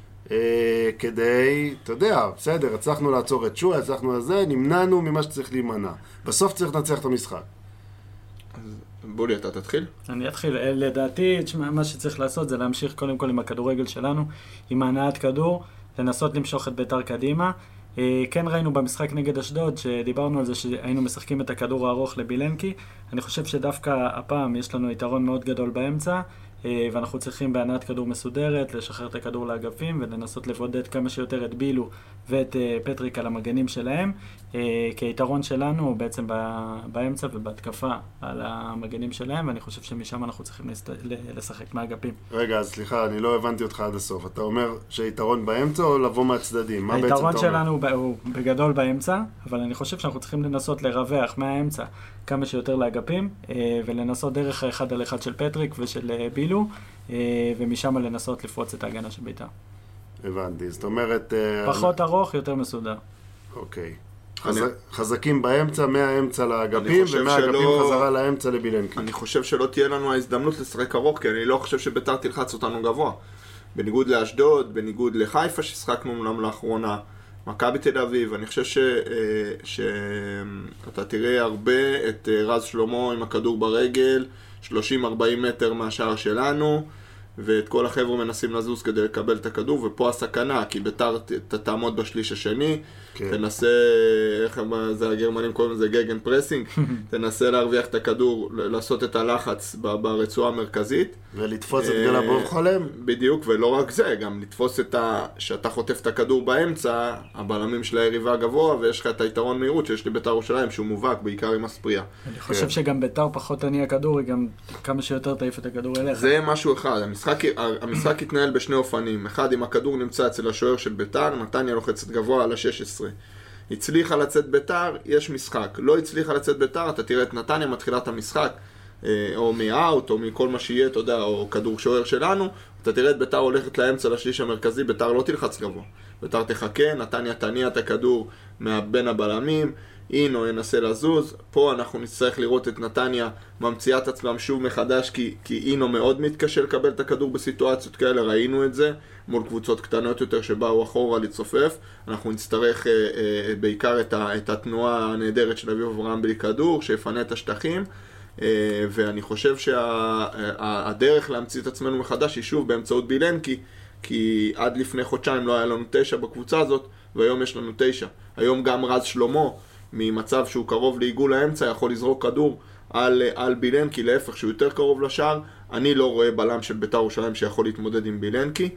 כדי, אתה יודע, בסדר, הצלחנו לעצור את שועה, הצלחנו לזה, נמנענו ממה שצריך להימנע. בסוף צריך לנצח את המשחק. בולי, אתה תתחיל? אני אתחיל. לדעתי, מה שצריך לעשות זה להמשיך קודם כל עם הכדורגל שלנו, עם הנעת כדור, לנסות למשוך את ביתר קדימה. כן ראינו במשחק נגד אשדוד, שדיברנו על זה שהיינו משחקים את הכדור הארוך לבילנקי. אני חושב שדווקא הפעם יש לנו יתרון מאוד גדול באמצע. ואנחנו צריכים בהנעת כדור מסודרת, לשחרר את הכדור לאגפים ולנסות לבודד כמה שיותר את בילו ואת פטריק על המגנים שלהם, כי היתרון שלנו הוא בעצם באמצע ובהתקפה על המגנים שלהם, ואני חושב שמשם אנחנו צריכים לשחק מהאגפים. רגע, אז סליחה, אני לא הבנתי אותך עד הסוף. אתה אומר שהיתרון באמצע או לבוא מהצדדים? מה בעצם אתה אומר? היתרון שלנו הוא בגדול באמצע, אבל אני חושב שאנחנו צריכים לנסות לרווח מהאמצע כמה שיותר לאגפים, ולנסות דרך האחד על אחד של פטריק ושל בילו, ומשם לנסות לפרוץ את ההגנה של בית"ר. הבנתי, זאת אומרת... פחות ארוך, יותר מסודר. אוקיי. חזקים באמצע, מהאמצע לאגפים, ומהאגפים חזרה לאמצע לבילנקי. אני חושב שלא תהיה לנו ההזדמנות לשחק ארוך, כי אני לא חושב שבית"ר תלחץ אותנו גבוה. בניגוד לאשדוד, בניגוד לחיפה ששחקנו אמנם לאחרונה, מכבי תל אביב, אני חושב שאתה תראה הרבה את רז שלמה עם הכדור ברגל, 30-40 מטר מהשער שלנו, ואת כל החבר'ה מנסים לזוז כדי לקבל את הכדור, ופה הסכנה, כי בית"ר תעמוד בשליש השני, תנסה, איך זה הגרמנים קוראים לזה, גגן פרסינג, תנסה להרוויח את הכדור, לעשות את הלחץ ברצועה המרכזית. ולתפוס את גלבוב חולם. בדיוק, ולא רק זה, גם לתפוס שאתה חוטף את הכדור באמצע, הבלמים של היריבה גבוה, ויש לך את היתרון מהירות שיש לבית"ר ירושלים, שהוא מובהק, בעיקר עם הספריה. אני חושב שגם בית"ר פחות תניע כדור, היא גם כמה שיותר תעיף את הכדור אליך. זה משהו אחד, המשחק יתנהל בשני אופנים. אחד, אם הכדור נמצא אצל השוער של בית"ר, נתניה לוחצת גבוה על ה-16. הצליחה לצאת בית"ר, יש משחק. לא הצליחה לצאת בית"ר, אתה תראה את נתניה מתחילת המשחק, או מאוט, או מכל מה שיהיה, אתה יודע, או כדור שוער שלנו, אתה תראה את בית"ר הולכת לאמצע לשליש המרכזי, בית"ר לא תלחץ גבוה. בית"ר תחכה, נתניה תניע את הכדור בין הבלמים, אינו ינסה לזוז. פה אנחנו נצטרך לראות את נתניה ממציאה את עצמם שוב מחדש, כי אינו מאוד מתקשה לקבל את הכדור בסיטואציות כאלה, ראינו את זה מול קבוצות קטנות יותר שבאו אחורה לצופף. אנחנו נצטרך בעיקר את התנועה הנהדרת של אביב אברהם בלי כדור, שיפנה את השטחים, ואני חושב שהדרך להמציא את עצמנו מחדש היא שוב באמצעות בילנקי, כי עד לפני חודשיים לא היה לנו 9 בקבוצה הזאת, והיום יש לנו 9. היום גם רז שלמה, ממצב שהוא קרוב לעיגול האמצע, יכול לזרוק כדור על בילנקי, להפך שהוא יותר קרוב לשער. אני לא רואה בלם של בית"ר ירושלים שיכול להתמודד עם בילנקי.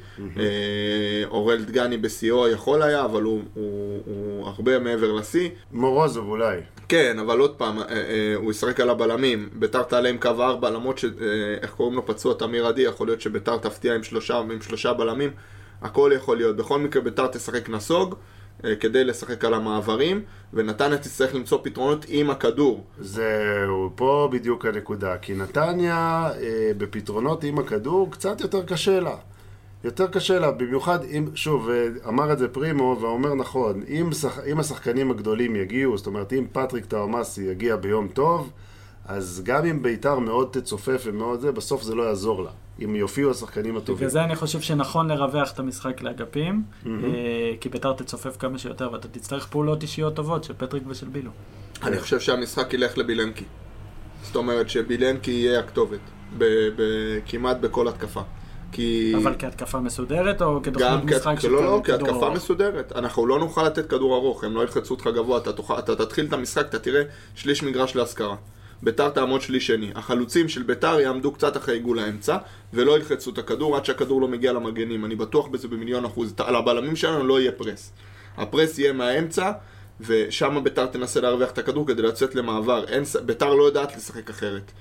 אורל דגני בשיאו יכול היה, אבל הוא הרבה מעבר לשיא. מורוזוב אולי. כן, אבל עוד פעם, הוא ישחק על הבלמים. בית"ר תעלה עם קו 4, למרות שאיך קוראים לו פצוע תמיר עדי, יכול להיות שבית"ר תפתיע עם שלושה בלמים. הכל יכול להיות. בכל מקרה בית"ר תשחק נסוג, כדי לשחק על המעברים, ונתניה תצטרך למצוא פתרונות עם הכדור. זהו, פה בדיוק הנקודה, כי נתניה בפתרונות עם הכדור קצת יותר קשה לה. יותר קשה לה, במיוחד אם, שוב, אמר את זה פרימו ואומר נכון, אם השחקנים הגדולים יגיעו, זאת אומרת אם פטריק טאומאסי יגיע ביום טוב, אז גם אם בית"ר מאוד תצופף ומאוד זה, בסוף זה לא יעזור לה. אם יופיעו השחקנים הטובים. וזה אני חושב שנכון לרווח את המשחק לאגפים, כי בית"ר תצופף כמה שיותר, ואתה תצטרך פעולות אישיות טובות של פטריק ושל בילו. אני חושב שהמשחק ילך לבילנקי. זאת אומרת שבילנקי יהיה הכתובת, כמעט בכל התקפה. אבל כהתקפה מסודרת או כתוכנית משחק של כדור ארוך? לא, כהתקפה מסודרת. אנחנו לא נוכל לתת כדור ארוך, הם לא ילחצו אותך גבוה, אתה תתחיל את המשחק, אתה תראה שליש מגרש להשכרה. בית"ר תעמוד שליש שני. החלוצים של בית"ר יעמדו קצת אחרי עיגול האמצע, ולא ילחצו את הכדור עד שהכדור לא מגיע למגנים. אני בטוח בזה ב1,000,000%. על הבלמים שלנו לא יהיה פרס. הפרס יהיה מהאמצע, ושם בית"ר תנסה להרוויח את הכדור כדי לצאת למעבר. בית"ר לא יודעת לשחק אחרת.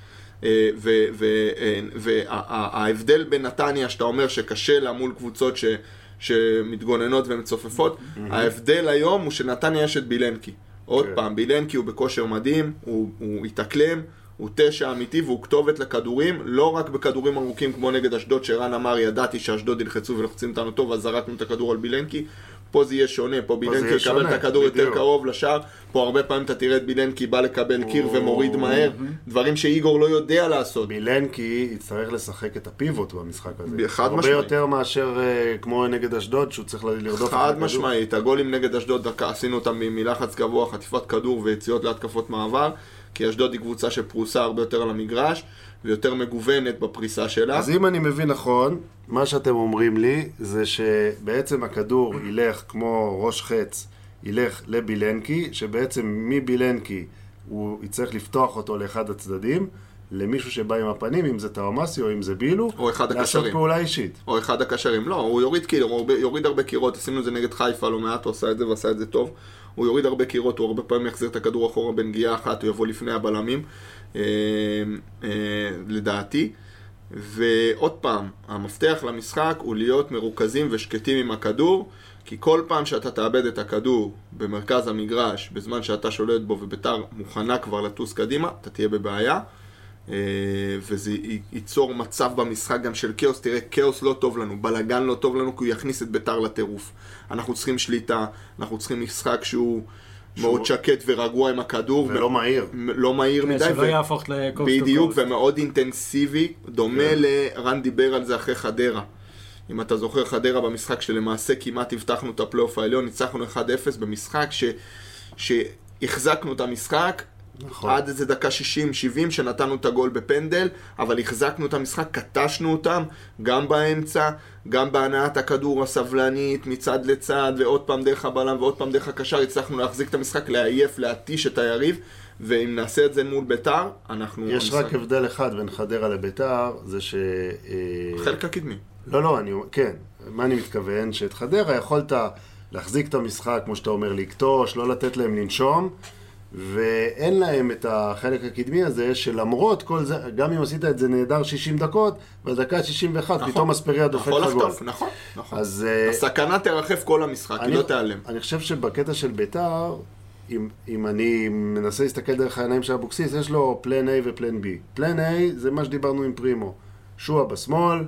וההבדל בין נתניה, שאתה אומר שקשה לה מול קבוצות שמתגוננות ומצופפות, ההבדל היום הוא שנתניה יש את בילנקי. עוד פעם, בילנקי הוא בכושר מדהים, הוא יתקלם, הוא 9 אמיתי והוא כתובת לכדורים, לא רק בכדורים ארוכים כמו נגד אשדוד, שרן אמר, ידעתי שאשדוד ילחצו ולחצים אותנו טוב, אז זרקנו את הכדור על בילנקי. פה זה יהיה שונה, פה בילנקי יקבל את הכדור יותר קרוב לשער, פה הרבה פעמים אתה תראה את בילנקי בא לקבל קיר ומוריד מהר, דברים שאיגור לא יודע לעשות. בילנקי יצטרך לשחק את הפיבוט במשחק הזה. חד הרבה משמעית. יותר מאשר כמו נגד אשדוד, שהוא צריך לרדוף. חד משמעית, הגולים נגד אשדוד עשינו אותם מלחץ גבוה, חטיפת כדור ויציאות להתקפות מעבר, כי אשדוד היא קבוצה שפרוסה הרבה יותר על המגרש, ויותר מגוונת בפריסה שלה. אז אם אני מבין נכון, מה שאתם אומרים לי, זה שבעצם הכדור ילך כמו ראש חץ, ילך לבילנקי, שבעצם מבילנקי הוא יצטרך לפתוח אותו לאחד הצדדים, למישהו שבא עם הפנים, אם זה טאומאסי או אם זה בילו, או אחד לעשות הקשרים. פעולה אישית. או אחד הקשרים. לא, הוא יוריד קירות, הוא יוריד הרבה קירות, עשינו את זה נגד חיפה לא מעט, הוא עשה את זה ועשה את זה טוב. הוא יוריד הרבה קירות, הוא הרבה פעמים יחזיר את הכדור אחורה בנגיעה אחת, הוא יבוא לפני הבלמים, לדעתי. ועוד פעם, המפתח למשחק הוא להיות מרוכזים ושקטים עם הכדור, כי כל פעם שאתה תאבד את הכדור במרכז המגרש, בזמן שאתה שולט בו וביתר מוכנה כבר לטוס קדימה, אתה תהיה בבעיה. וזה ייצור מצב במשחק גם של כאוס. תראה, כאוס לא טוב לנו, בלגן לא טוב לנו, כי הוא יכניס את ביתר לטירוף. אנחנו צריכים שליטה, אנחנו צריכים משחק שהוא מאוד שקט ורגוע עם הכדור. ולא מהיר. לא מהיר מדי. שלא יהפוך לקוסט. בדיוק, ומאוד אינטנסיבי, דומה לרן דיבר על זה אחרי חדרה. אם אתה זוכר חדרה במשחק שלמעשה כמעט הבטחנו את הפלייאוף העליון, ניצחנו 1-0 במשחק שהחזקנו את המשחק, נכון. עד איזה דקה 60-70 שנתנו את הגול בפנדל, אבל החזקנו את המשחק, קטשנו אותם, גם באמצע, גם בהנעת הכדור הסבלנית, מצד לצד, ועוד פעם דרך הבלם ועוד פעם דרך הקשר, הצלחנו להחזיק את המשחק, להעייף, להתיש את היריב, ואם נעשה את זה מול ביתר, אנחנו... יש רק הבדל אחד בין חדרה לביתר, זה ש... חלק הקדמי. לא, כן. מה אני מתכוון? שאת חדרה יכולת להחזיק את המשחק, כמו שאתה אומר, לקטוש, לא לתת להם לנשום, ואין להם את החלק הקדמי הזה, שלמרות כל זה, גם אם עשית את זה נהדר 60 דקות, בדקה 61 נכון, פתאום אספריה דופק לגול. נכון. אז הסכנה תרחף כל המשחק, היא לא תיעלם. אני חושב שבקטע של ביתר, אם אני מנסה להסתכל דרך העיניים של אבוקסיס, יש לו פלן A ופלן B. פלן A זה מה שדיברנו עם פרימו. שועה בשמאל,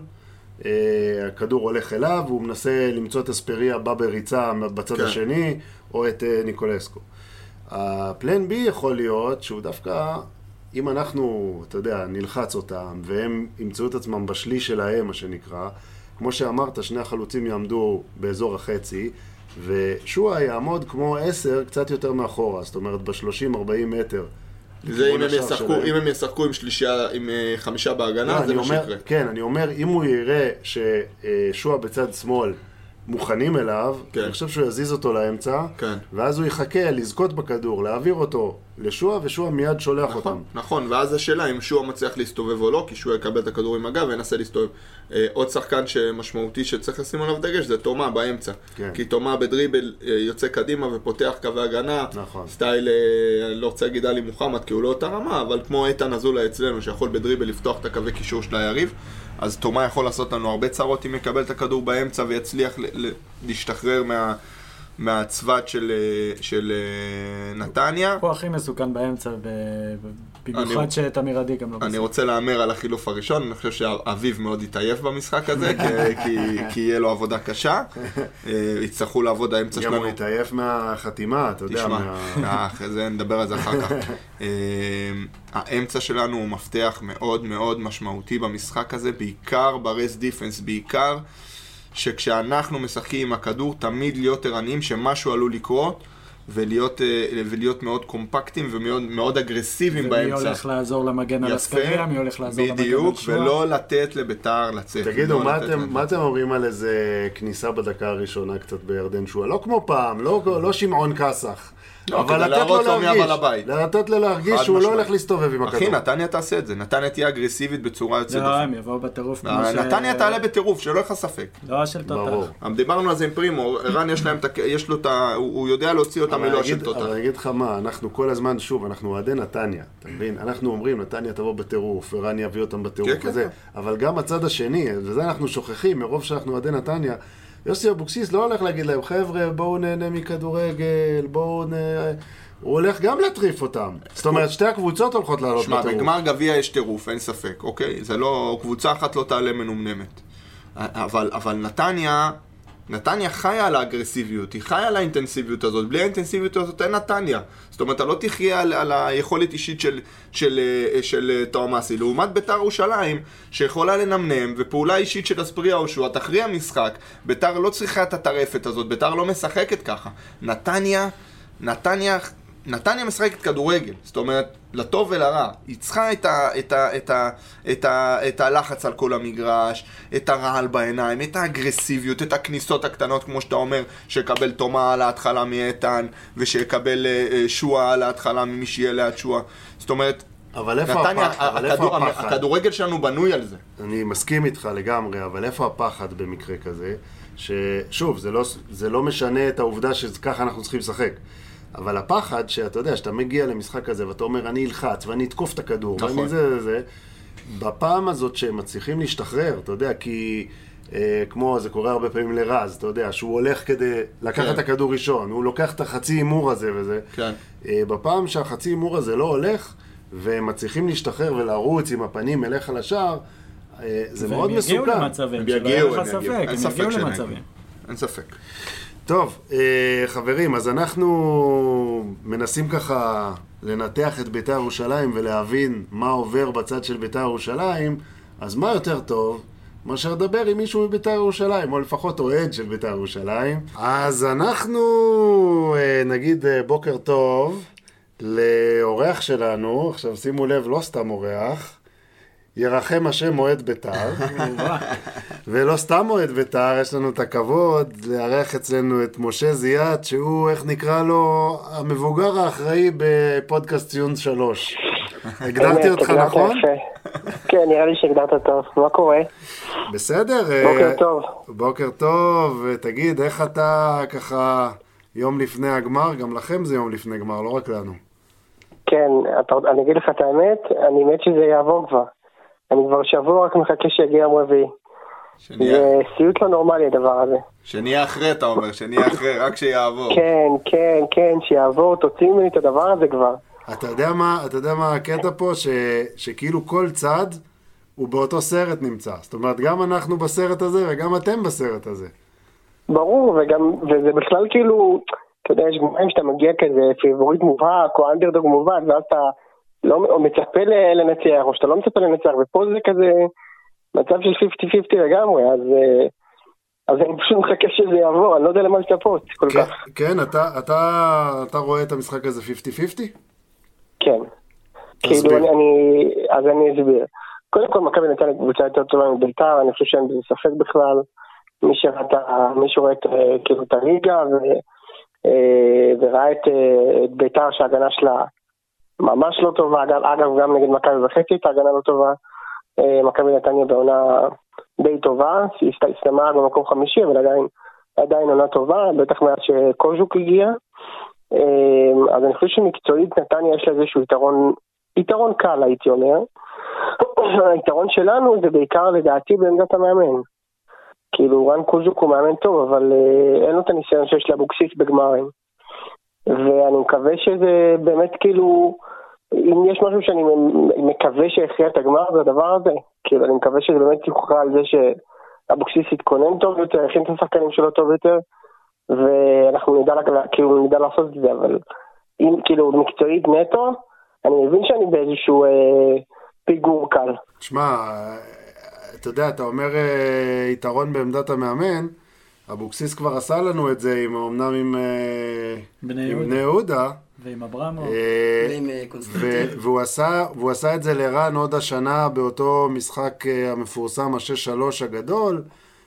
הכדור הולך אליו, והוא מנסה למצוא את אספריה בא בריצה בצד השני, או את ניקולסקו. הפלן B יכול להיות שהוא דווקא, אם אנחנו, אתה יודע, נלחץ אותם, והם ימצאו את עצמם בשליש שלהם, מה שנקרא, כמו שאמרת, שני החלוצים יעמדו באזור החצי, ושועה יעמוד כמו 10 קצת יותר מאחורה, זאת אומרת ב-30-40 מטר. זה אם הם ישחקו עם שלישייה, עם 5 בהגנה, זה מה שיקרה. כן, אני אומר, אם הוא יראה ששועה בצד שמאל מוכנים אליו, אני חושב שהוא יזיז אותו לאמצע, ואז הוא יחכה לזכות בכדור, להעביר אותו לשועה, ושועה מיד שולח אותם. נכון, ואז השאלה אם שועה מצליח להסתובב או לא, כי שועה יקבל את הכדור עם הגב וינסה להסתובב. עוד שחקן משמעותי שצריך לשים עליו דגש זה תומה באמצע. כי תומה בדריבל יוצא קדימה ופותח קווי הגנה, סטייל, לא רוצה להגיד עלי מוחמד כי הוא לא אותה רמה, אבל כמו איתן אזולאי אצלנו שיכול בדריבל לפתוח את הקווי קישור של היריב, אז תומה יכול לעשות לנו הרבה צרות אם יקבל את הכדור באמצע ויצליח להשתחרר מהצוות של נתניה. הוא הכי מסוכן באמצע, במיוחד שתמיר עדי גם לא בסדר. אני רוצה לאמר על החילוף הראשון, אני חושב שאביב מאוד יתעייף במשחק הזה, כי יהיה לו עבודה קשה. יצטרכו לעבוד האמצע שלנו. גם הוא יתעייף מהחתימה, אתה יודע. אחרי זה נדבר על זה אחר כך. האמצע שלנו הוא מפתח מאוד מאוד משמעותי במשחק הזה, בעיקר ברס דיפנס, בעיקר שכשאנחנו משחקים עם הכדור, תמיד להיות ערניים שמשהו עלול לקרות, ולהיות מאוד קומפקטים ומאוד אגרסיביים באמצע. ומי הולך לעזור למגן על אספריה, מי הולך לעזור למגן על שועה. בדיוק, ולא לתת לביתר לצאת. תגידו, מה אתם אומרים על איזה כניסה בדקה הראשונה קצת בירדן שועה? לא כמו פעם, לא שמעון קסח. אבל לתת לו להרגיש שהוא לא הולך להסתובב עם הכדור. אחי, נתניה תעשה את זה. נתניה תהיה אגרסיבית בצורה יוצאת דופן. לא, הם יבואו בטירוף. נתניה תעלה בטירוף, שלא יהיה לך ספק. לא של תותח. דיברנו על זה עם פרימו, ערן יש לו את ה... הוא יודע להוציא אותם מלא של תותח. אבל אני אגיד לך מה, אנחנו כל הזמן, שוב, אנחנו אוהדי נתניה, אתה מבין? אנחנו אומרים, נתניה תבוא בטירוף, ערן יביא אותם בטירוף וזה. אבל גם הצד השני, וזה אנחנו שוכחים, מרוב שאנחנו אוהדי נתניה, יוסי אבוקסיס לא הולך להגיד להם, חבר'ה, בואו נהנה מכדורגל, בואו הוא הולך גם לטריף אותם. זאת אומרת, שתי הקבוצות הולכות לעלות בטירוף. שמע, בגמר גביע יש טירוף, אין ספק, אוקיי? זה לא, קבוצה אחת לא תעלה מנומנמת. אבל נתניה חיה על האגרסיביות, היא חיה על האינטנסיביות הזאת. בלי האינטנסיביות הזאת אין נתניה. זאת אומרת, אתה לא תחיה על היכולת אישית של תאומאסי. לעומת ביתר ירושלים, שיכולה לנמנם, ופעולה אישית של אספריה או שועה, תכריע משחק. ביתר לא צריכה את הטרפת הזאת, ביתר לא משחקת ככה. נתניה משחקת כדורגל, זאת אומרת, לטוב ולרע. היא צריכה את הלחץ על כל המגרש, את הרעל בעיניים, את האגרסיביות, את הכניסות הקטנות, כמו שאתה אומר, שיקבל תומה על ההתחלה מאיתן, ושיקבל שועה על ההתחלה ממי שיהיה ליד שועה. זאת אומרת, אבל איפה נתניה, הפחד? הכדורגל שלנו בנוי על זה. אני מסכים איתך לגמרי, אבל איפה הפחד במקרה כזה? ששוב, זה לא משנה את העובדה שככה אנחנו צריכים לשחק. אבל הפחד שאתה יודע, שאתה מגיע למשחק הזה ואתה אומר, אני אלחץ ואני אתקוף את הכדור, נכון. ואני זה, בפעם הזאת שהם מצליחים להשתחרר, אתה יודע, כי כמו זה קורה הרבה פעמים לרז, אתה יודע, שהוא הולך כדי לקחת את הכדור ראשון, הוא לוקח את החצי אימור הזה וזה. כן. בפעם שהחצי אימור הזה לא הולך, והם מצליחים להשתחרר ולרוץ עם הפנים אליך לשער, זה מאוד מסוכן. והם יגיעו למצבים, שלא יהיה לך ספק, הם יגיעו למצבים. אין ספק. טוב, חברים, אז אנחנו מנסים ככה לנתח את בית"ר ירושלים ולהבין מה עובר בצד של בית"ר ירושלים, אז מה יותר טוב מאשר לדבר עם מישהו מבית"ר ירושלים, או לפחות אוהד של בית"ר ירושלים. אז אנחנו נגיד בוקר טוב לאורח שלנו, עכשיו שימו לב, לא סתם אורח, ירחם השם אוהד בית"ר, ולא סתם אוהד בית"ר, יש לנו את הכבוד לארח אצלנו את משה זיאת, שהוא, איך נקרא לו, המבוגר האחראי בפודקאסט ציון 3. הגדרתי אותך נכון? כן, נראה לי שהגדרת טוב. מה קורה? בסדר. בוקר טוב. בוקר טוב, תגיד, איך אתה ככה יום לפני הגמר? גם לכם זה יום לפני גמר, לא רק לנו. כן, אני אגיד לך את האמת, אני מת שזה יעבור כבר. אני כבר שבוע רק מחכה שיגיע יום רביעי. זה סיוט לא נורמלי הדבר הזה. שנהיה אחרי, אתה אומר, שנהיה אחרי, רק שיעבור. כן, שיעבור, תוציאו ממני את הדבר הזה כבר. אתה יודע מה הקטע פה? שכאילו כל צד הוא באותו סרט נמצא. זאת אומרת, גם אנחנו בסרט הזה וגם אתם בסרט הזה. ברור, וזה בכלל כאילו, אתה יודע, יש גמרים שאתה מגיע כזה פיבוריט מובהק או אנדרדוג מובהק, ואז אתה לא מצפה לנצח, או שאתה לא מצפה לנצח, ופה זה כזה מצב של 50-50 לגמרי, אז אני פשוט מחכה שזה יעבור, אני לא יודע למה לצפות כל כך. כן, אתה רואה את המשחק הזה 50-50? כן. כאילו, אז אני אסביר. קודם כל, מכבי נתניה קבוצה יותר טובה מבית"ר, אני חושב שאין בזה ספק בכלל. מי שרואה כאילו את הליגה וראה את בית"ר שההגנה שלה ממש לא טובה, אגב גם נגד מכבי וחצי ההגנה לא טובה. מכבי נתניה בעונה די טובה, היא הסתיימה במקום 5, אבל עדיין עונה טובה, בטח מאז שקוז'וק הגיע. אז אני חושב שמקצועית נתניה יש לה איזשהו יתרון קל, הייתי אומר. היתרון שלנו זה בעיקר לדעתי בעמדת המאמן. כאילו רן קוז'וק הוא מאמן טוב, אבל אין לו את הניסיון שיש לאבוקסיס בגמרים. ואני מקווה שזה באמת כאילו, אם יש משהו שאני מקווה שיכריע את הגמר זה הדבר הזה. כאילו אני מקווה שזה באמת יוכרע על זה שאבוקסיס יתכונן טוב יותר, יכין את השחקנים שלו טוב יותר, ואנחנו נדע לעשות את זה, אבל אם כאילו מקצועית נטו, אני מבין שאני באיזשהו פיגור קל. תשמע, אתה יודע, אתה אומר יתרון בעמדת המאמן, אבוקסיס כבר עשה לנו את זה, אמנם עם בני יהודה. ועם אברמו. והוא עשה את זה לרן עוד השנה באותו משחק המפורסם, ה-6-3 הגדול,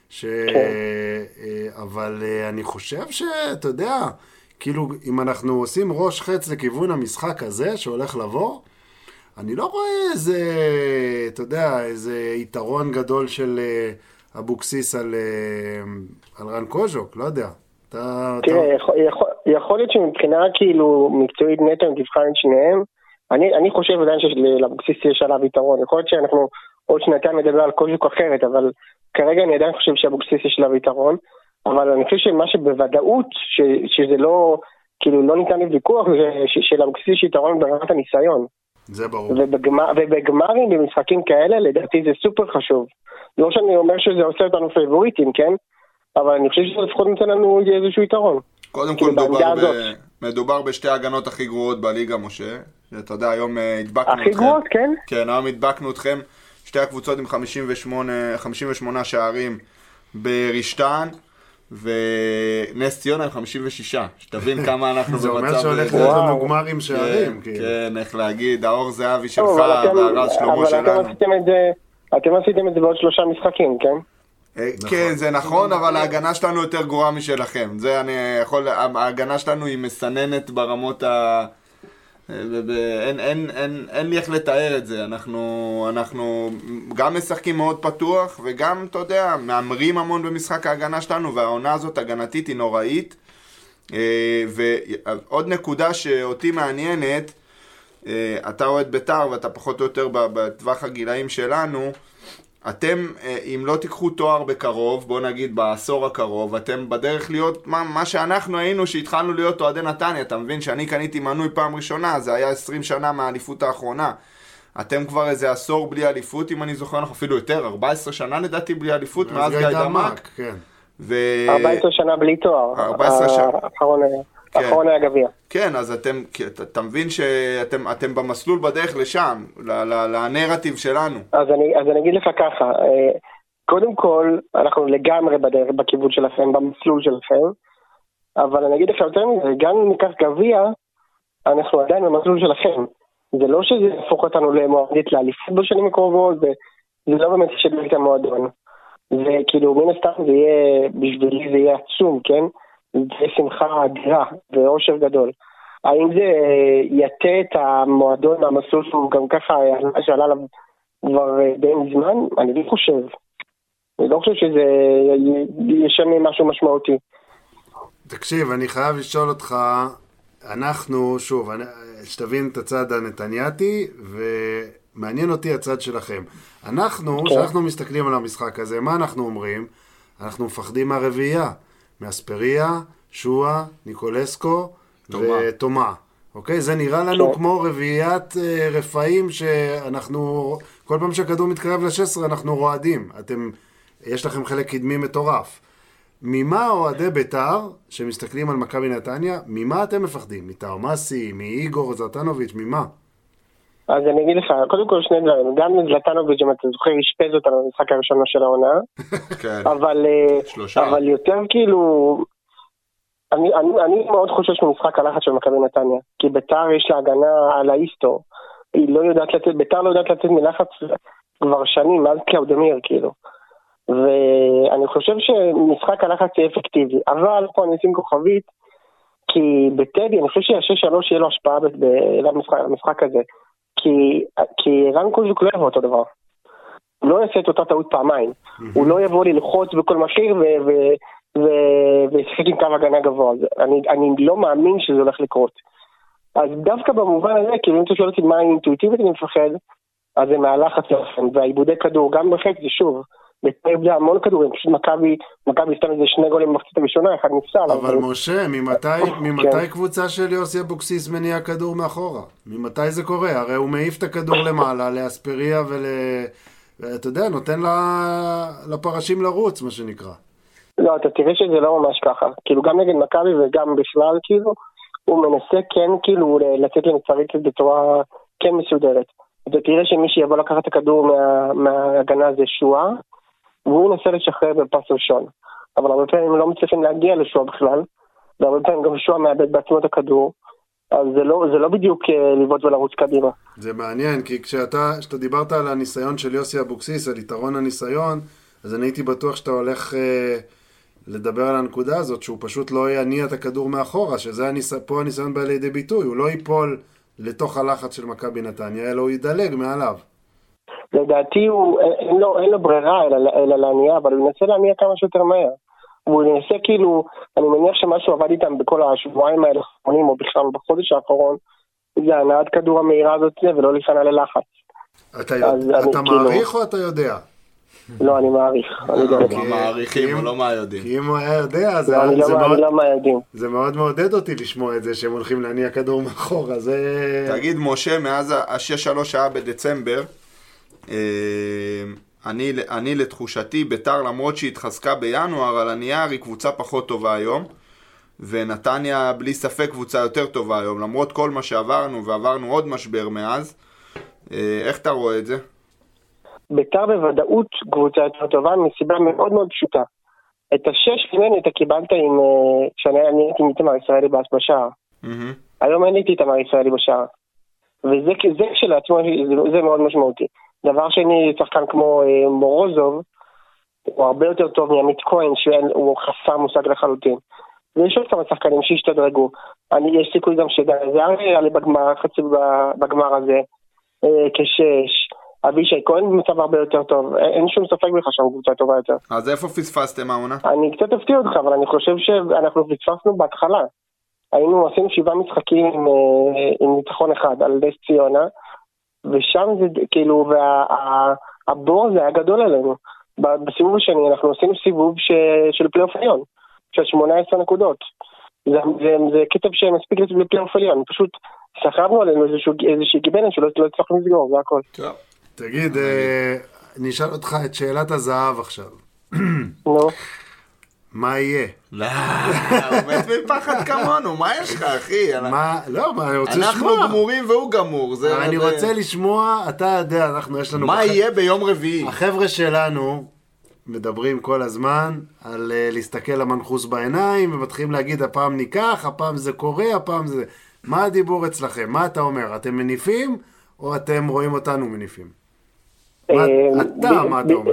אבל אני חושב שאתה יודע, כאילו אם אנחנו עושים ראש חץ לכיוון המשחק הזה שהולך לבוא, אני לא רואה איזה, אתה יודע, איזה יתרון גדול של אבוקסיס על רן קוז'וק, לא יודע. תראה, יכול להיות שמבחינה כאילו מקצועית נטו אם תבחן את שניהם, אני חושב עדיין שלאבוקסיס יש עליו יתרון, יכול להיות שאנחנו עוד שנתיים מדבר על קוז'וק אחרת, אבל כרגע אני עדיין חושב שאבוקסיס יש עליו יתרון, אבל אני חושב שמה שבוודאות, שזה לא, כאילו לא ניתן לוויכוח, זה שלאבוקסיס יש יתרון ברמת הניסיון. זה ברור. ובגמרים במשחקים כאלה, לדעתי זה סופר חשוב. לא שאני אומר שזה עושה אותנו פייבוריטים, כן? אבל אני חושב שזה לפחות נותן לנו איזשהו יתרון. קודם כל מדובר בשתי ההגנות הכי גרועות בליגה, משה. אתה יודע, היום הדבקנו אתכם. הכי גרועות, כן? כן, היום הדבקנו אתכם. שתי הקבוצות עם 58 שערים ברשתן, ונס ציונה עם 56. שתבין כמה אנחנו זה במצב... אומר שהולך להיות לנו גמר עם שערים. כן, איך להגיד, האור זהבי שלך והרז שלמה שלנו. אבל אתם עשיתם את זה בעוד 3 משחקים, כן? כן, זה נכון, אבל ההגנה שלנו יותר גרועה משלכם. זה אני יכול... ההגנה שלנו היא מסננת ברמות אין לי איך לתאר את זה, אנחנו גם משחקים מאוד פתוח, וגם, אתה יודע, מאמרים המון במשחק ההגנה שלנו, והעונה הזאת הגנתית היא נוראית. ועוד נקודה שאותי מעניינת, אתה אוהד בית"ר ואתה פחות או יותר בטווח הגילאים שלנו, אתם, אם לא תיקחו תואר בקרוב, בוא נגיד בעשור הקרוב, אתם בדרך להיות מה שאנחנו היינו שהתחלנו להיות אוהדי נתניה. אתה מבין שאני קניתי מנוי פעם ראשונה, זה היה 20 שנה מהאליפות האחרונה. אתם כבר איזה עשור בלי אליפות, אם אני זוכר, אנחנו אפילו יותר, 14 שנה לדעתי בלי אליפות, מאז גיא דמק. 14 שנה בלי תואר. 14 שנה. האחרון היה גביע. כן, אז אתה מבין שאתם במסלול בדרך לשם, לנרטיב שלנו. אז אני אגיד לך ככה, קודם כל, אנחנו לגמרי בדרך, בכיוון שלכם, במסלול שלכם, אבל אני אגיד לך יותר מזה, גם אם ניקח גביע, אנחנו עדיין במסלול שלכם. זה לא שזה יהפוך אותנו למועדית לאליפות בשנים הקרובות, זה לא באמת שדלת המועדון. זה כאילו, מן הסתם זה יהיה, בשבילי זה יהיה עצום, כן? זה שמחה אדירה ואושר גדול. האם זה יתה את המועדון מהמסלול שהוא גם ככה שעלה עליו כבר די מזמן? אני לא חושב. אני לא חושב שזה ישנה משהו משמעותי. תקשיב, אני חייב לשאול אותך, אנחנו, שוב, שתבין את הצד הנתניאתי, ומעניין אותי הצד שלכם. כשאנחנו מסתכלים על המשחק הזה, מה אנחנו אומרים? אנחנו מפחדים מהרביעייה. מאספריה, שואה, ניקולסקו ותומה. אוקיי? זה נראה לנו כמו רביעיית רפאים שאנחנו, כל פעם שהכדור מתקרב ל-16 אנחנו רועדים. יש לכם חלק קדמי מטורף. ממה אוהדי בית"ר שמסתכלים על מכבי נתניה, ממה אתם מפחדים? מטאומאסי, מאיגור זלטנוביץ', ממה? אז אני אגיד לך, קודם כל שני דברים, גם זלטנוביץ' אם אתה זוכר השפז אותנו במשחק הראשון של העונה, אבל יותר כאילו, אני מאוד חושש ממשחק הלחץ של מכבי נתניה, כי בית"ר יש לה הגנה על האיסטו, בית"ר לא יודעת לתת מלחץ כבר שנים, מאז קלאודמיר כאילו, ואני חושב שמשחק הלחץ יהיה אפקטיבי, אבל פה אני אשים כוכבית, כי בטדי אני חושב שה-6-3 יהיה לו השפעה למשחק הזה, כי רן קוז'וק לא יבוא אותו דבר. הוא לא יעשה את אותה טעות פעמיים. הוא לא יבוא ללחוץ בכל מחיר וישחק עם קו הגנה גבוה. אני לא מאמין שזה הולך לקרות. אז דווקא במובן הזה, כאילו אם אתה שואל אותי מה אינטואיטיבית אני מפחד, אז זה מהלחץ שלכם. והעיבודי כדור, גם בחץ זה שוב, בטדי המון כדורים, פשוט מכבי סתם איזה 2 גולים במחצית הראשונה, אחד נפסל. אבל משה, ממתי קבוצה של יוסי אבוקסיס מניע כדור מאחורה? ממתי זה קורה? הרי הוא מעיף את הכדור למעלה, לאספריה ואתה יודע, נותן לפרשים לרוץ, מה שנקרא. לא, אתה תראה שזה לא ממש ככה. כאילו גם נגד מכבי וגם בכלל, כאילו, הוא מנסה כן, כאילו, לצאת למצרית בצורה כן מסודרת. אתה תראה שמי שיבוא לקחת את הכדור מההגנה זה שואה, והוא נסה לשחרר בפס ראשון. אבל הרבה פעמים הם לא מצליחים להגיע לשואה בכלל, והרבה פעמים גם שואה מאבד בעצמו את הכדור, אז זה לא בדיוק לבעוט ולרוץ קדימה. זה מעניין, כי כשאתה דיברת על הניסיון של יוסי אבוקסיס, על יתרון הניסיון, אז אני הייתי בטוח שאתה הולך לדבר על הנקודה הזאת, שהוא פשוט לא יניע את הכדור מאחורה, שזה פה הניסיון בא לידי ביטוי, הוא לא ייפול לתוך הלחץ של מכבי נתניה, אלא הוא ידלג מעליו. לדעתי אין לו ברירה אלא להניע, אבל הוא ינסה להניע כמה שיותר מהר. הוא ינסה כאילו, אני מניח שמשהו עבד איתם בכל השבועיים האלה האחרונים, או בכלל בחודש האחרון, זה הנעת כדור המהירה הזאת ולא לפנה ללחץ. אתה מעריך או אתה יודע? לא, אני מעריך. מה מעריכים או לא מה יודעים? כי אם הוא היה יודע, זה מאוד מעודד אותי לשמוע את זה שהם הולכים להניע כדור מאחורה. תגיד משה, מאז ה-6-3 שעה בדצמבר, אני לתחושתי בית"ר למרות שהתחזקה בינואר על הנייר היא קבוצה פחות טובה היום, ונתניה בלי ספק קבוצה יותר טובה היום למרות כל מה שעברנו, ועברנו עוד משבר מאז. איך אתה רואה את זה? בית"ר בוודאות קבוצה יותר טובה מסיבה מאוד מאוד פשוטה. את 6 ממני אתה קיבלת כשאני הייתי עם איתמר ישראלי בשער. היום אין לי איתמר ישראלי בשער, וזה כשלעצמו זה מאוד משמעותי. דבר שני, שחקן כמו מורוזוב, הוא הרבה יותר טוב מעמית כהן, שהוא חסר מושג לחלוטין. ויש עוד כמה שחקנים שהשתדרגו. יש סיכוי גם שדן זר יעלה בגמר הזה, כשש. אבישי כהן במצב הרבה יותר טוב, אין שום ספק בכלל שם קבוצה טובה יותר. אז איפה פספסתם העונה? אני קצת אפתיע אותך, אבל אני חושב שאנחנו פספסנו בהתחלה. עשינו 7 משחקים עם ניצחון אחד על נס ציונה, ושם זה כאילו, והבור זה היה גדול עלינו. בסיבוב השני אנחנו עשינו סיבוב של פלייאוף עליון, של 18 נקודות. זה כתב שמספיק לפלייאוף עליון, פשוט סחבנו עלינו איזושהי גיבנת שלא הצלחנו לסגור, זה הכל. תגיד, אני אשאל אותך את שאלת הזהב עכשיו. נו. מה יהיה? לא, הוא מת מפחד כמונו, מה יש לך אחי? לא, אני רוצה לשמוע. אנחנו גמורים והוא גמור. אני רוצה לשמוע, אתה יודע, יש לנו... מה יהיה ביום רביעי? החבר'ה שלנו מדברים כל הזמן על להסתכל למנחוס בעיניים, ומתחילים להגיד, הפעם ניקח, הפעם זה קורה, הפעם זה... מה הדיבור אצלכם? מה אתה אומר? אתם מניפים, או אתם רואים אותנו מניפים? מה אתה אומר?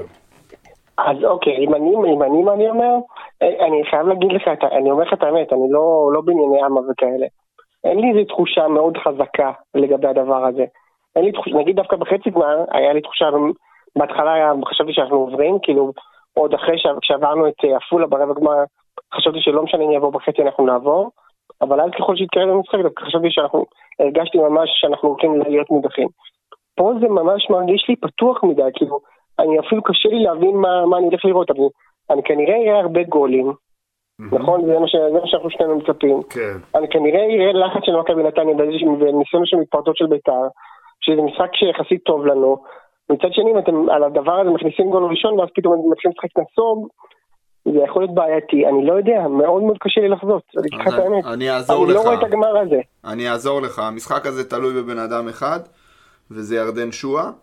אז אוקיי, אם אני אומר, אני חייב להגיד לך, אני אומר לך את האמת, אני לא בענייני אמה וכאלה. אין לי איזו תחושה מאוד חזקה לגבי הדבר הזה. אין לי תחושה, נגיד דווקא בחצי גמר, היה לי תחושה, בהתחלה חשבתי שאנחנו עוברים, כאילו עוד אחרי שעברנו את עפולה ברבע גמר, חשבתי שלא משנה אם יבוא בחצי אנחנו נעבור, אבל אז ככל שהתקרב במשחק, חשבתי הרגשתי ממש שאנחנו הולכים להיות מודחים. פה זה ממש מרגיש לי פתוח מדי, כאילו, אני אפילו קשה לי להבין מה אני הולך לראות, אבל אני כנראה אראה הרבה גולים, נכון? זה מה שאנחנו שנינו מצפים. אני כנראה אראה לחץ של מכבי נתניה וניסיון של מתפרטות של בית"ר, שזה משחק שיחסית טוב לנו. מצד שני, אם אתם על הדבר הזה מכניסים גול ראשון, ואז פתאום אתם מתחילים לשחק נסוג, זה יכול להיות בעייתי. אני לא יודע, מאוד מאוד קשה לי לחזות. אני אעזור לך. אני לא רואה את הגמר הזה. אני אעזור לך. המשחק הזה תלוי בבן אדם אחד, וזה ירדן שועה.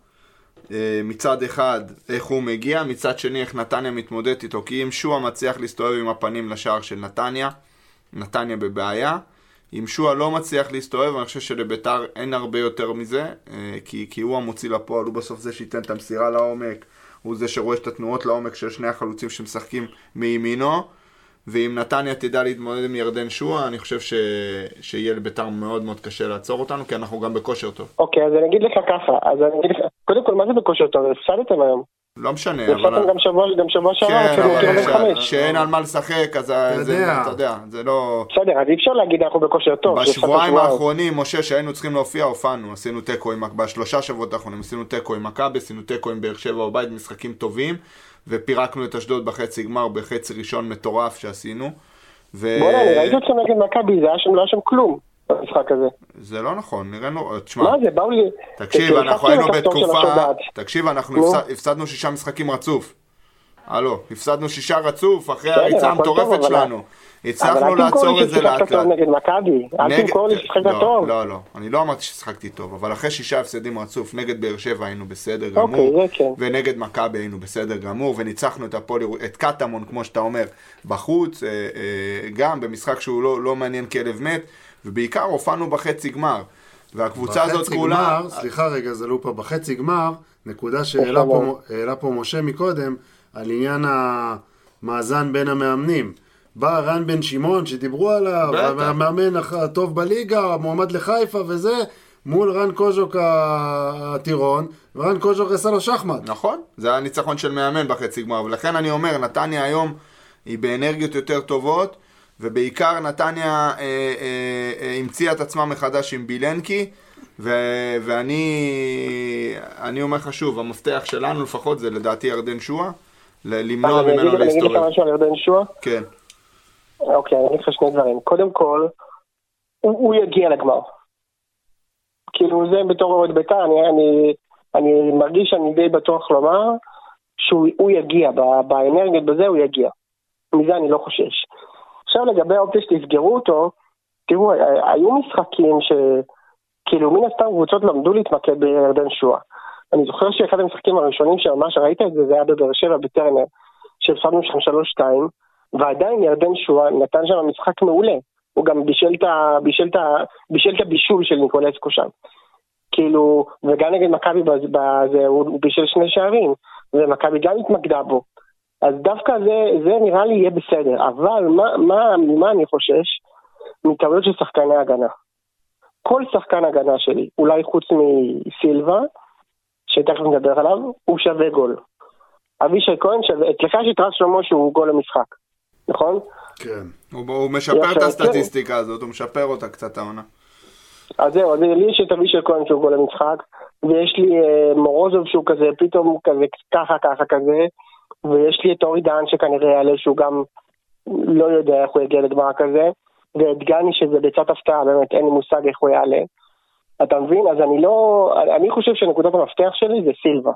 מצד אחד איך הוא מגיע, מצד שני איך נתניה מתמודדת איתו, כי אם שועה מצליח להסתובב עם הפנים לשער של נתניה בבעיה. אם שועה לא מצליח להסתובב, אני חושב שלביתר אין הרבה יותר מזה, כי הוא המוציא לפועל, הוא בסוף זה שייתן את המסירה לעומק, הוא זה שרואה את התנועות לעומק של שני החלוצים שמשחקים מימינו, ואם נתניה תדע להתמודד עם ירדן שועה, אני חושב שיהיה לביתר מאוד מאוד קשה לעצור אותנו, כי אנחנו גם בכושר טוב. אוקיי, אז אני אגיד לך ככה, קודם כל, מה זה בכושר טוב? הפסדתם היום. לא משנה, אבל... גם שבוע שעבר, שאין על מה לשחק, אז אתה יודע, זה לא... בסדר, אז אי אפשר להגיד אנחנו בכושר טוב. בשבועיים האחרונים, משה, שהיינו צריכים להופיע, הופענו, עשינו תיקו בשלושה שבועות האחרונים, עשינו תיקו עם מכבי, עשינו תיקו עם באר שבע בבית, משחקים טובים, ופירקנו את אשדוד בחצי גמר, בחצי ראשון מטורף שעשינו. בוא'נה, אני ראיתי אתכם נגד מכבי, לא היה שם כלום. במשחק הזה. זה לא נכון, נראינו, תשמע. מה זה, באו לי... תקשיב, אנחנו היינו בתקופה, תקשיב, אנחנו הפסדנו 6 משחקים רצוף. הלו, הפסדנו 6 רצוף, אחרי הריצה המטורפת שלנו. הצלחנו לעצור את זה לאט לאט. נגד מכבי, אל תמכור לי ששחקת טוב. לא, אני לא אמרתי ששחקתי טוב, אבל אחרי 6 הפסדים רצוף, נגד באר שבע היינו בסדר גמור, ונגד מכבי היינו בסדר גמור, וניצחנו את קטמון, כמו שאתה אומר, בחוץ, גם במשחק שהוא לא מעניין כלב מת, ובעיקר הופענו בחצי גמר, והקבוצה הזאת כולה... סליחה רגע, זה לא פה, בחצי גמר, נקודה שהעלה פה משה מקודם, על עניין המאזן בין המאמנים. בא רן בן שמעון שדיברו עליו, המאמן הטוב בליגה, מועמד לחיפה וזה, מול רן קוז'וק הטירון, ורן קוז'וק עשה לו שחמט. נכון, זה היה ניצחון של מאמן בחצי גמר, ולכן אני אומר, נתניה היום היא באנרגיות יותר טובות, ובעיקר נתניה המציאה את עצמה מחדש עם בילנקי, ואני אומר לך שוב, המפתח שלנו לפחות זה לדעתי ירדן שועה, למנוע ממנו להסתובב. אני אגיד לך משהו על ירדן שועה? כן. אוקיי, אני אגיד לך שני דברים. קודם כל, הוא יגיע לגמר. כאילו זה בתור אוהד בית"ר, אני מרגיש שאני די בטוח לומר, שהוא יגיע, באנרגיות בזה הוא יגיע. מזה אני לא חושש. עכשיו לגבי האופציה שתסגרו אותו, תראו, היו משחקים שכאילו מן הסתם קבוצות למדו להתמקד בירדן שועה. אני זוכר שאחד המשחקים הראשונים שממש ראית את זה, זה היה בבאר שבע בטרנר, שהפסדנו שם 3-2, ועדיין ירדן שועה נתן שם משחק מעולה. הוא גם בישל את הבישול של ניקולסקו שם. כאילו, וגם נגד מכבי בזה, הוא בישל 2 שערים, ומכבי גם התמקדה בו. אז דווקא זה נראה לי יהיה בסדר, אבל ממה אני חושש? מטעויות של שחקני הגנה. כל שחקן הגנה שלי, אולי חוץ מסילבה, שתכף נדבר עליו, הוא שווה גול. אבישי כהן שווה, אצלך יש את רז שלמה שהוא גול למשחק, נכון? כן. הוא משפר את הסטטיסטיקה הזאת, הוא משפר אותה קצת העונה. אז זהו, לי יש את אבישי כהן שהוא גול למשחק, ויש לי מורוזוב שהוא כזה, פתאום כזה, ככה כזה, ויש לי את אורי דהן שכנראה יעלה שהוא גם לא יודע איך הוא יגיע לגמר כזה, ואת גני שזה ביצת הפתעה, באמת אין לי מושג איך הוא יעלה. אתה מבין? אז אני חושב שנקודת המפתח שלי זה סילבה.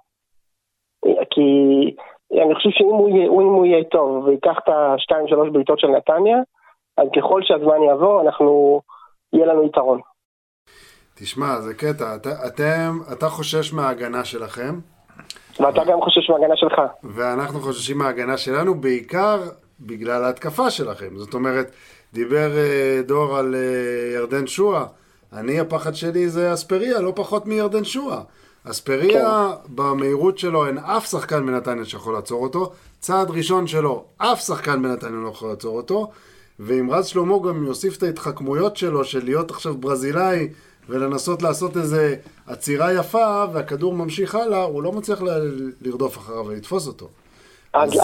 כי אני חושב שאם הוא יהיה טוב ויקח את ה2-3 בעיטות של נתניה, אז ככל שהזמן יעבור, יהיה לנו יתרון. תשמע, זה קטע, אתה חושש מההגנה שלכם. ואתה גם חושש מההגנה שלך. ואנחנו חוששים מההגנה שלנו, בעיקר בגלל ההתקפה שלכם. זאת אומרת, דיבר דור על ירדן שואה. הפחד שלי זה אספריה, לא פחות מירדן שואה. אספריה, במהירות שלו, אין אף שחקן בנתניה שיכול לעצור אותו. צעד ראשון שלו, אף שחקן בנתניה לא יכול לעצור אותו. ואם רז שלמה גם יוסיף את ההתחכמויות שלו, של להיות עכשיו ברזילאי, ולנסות לעשות איזה עצירה יפה, והכדור ממשיך הלאה, הוא לא מצליח לרדוף אחריו ולתפוס אותו. אז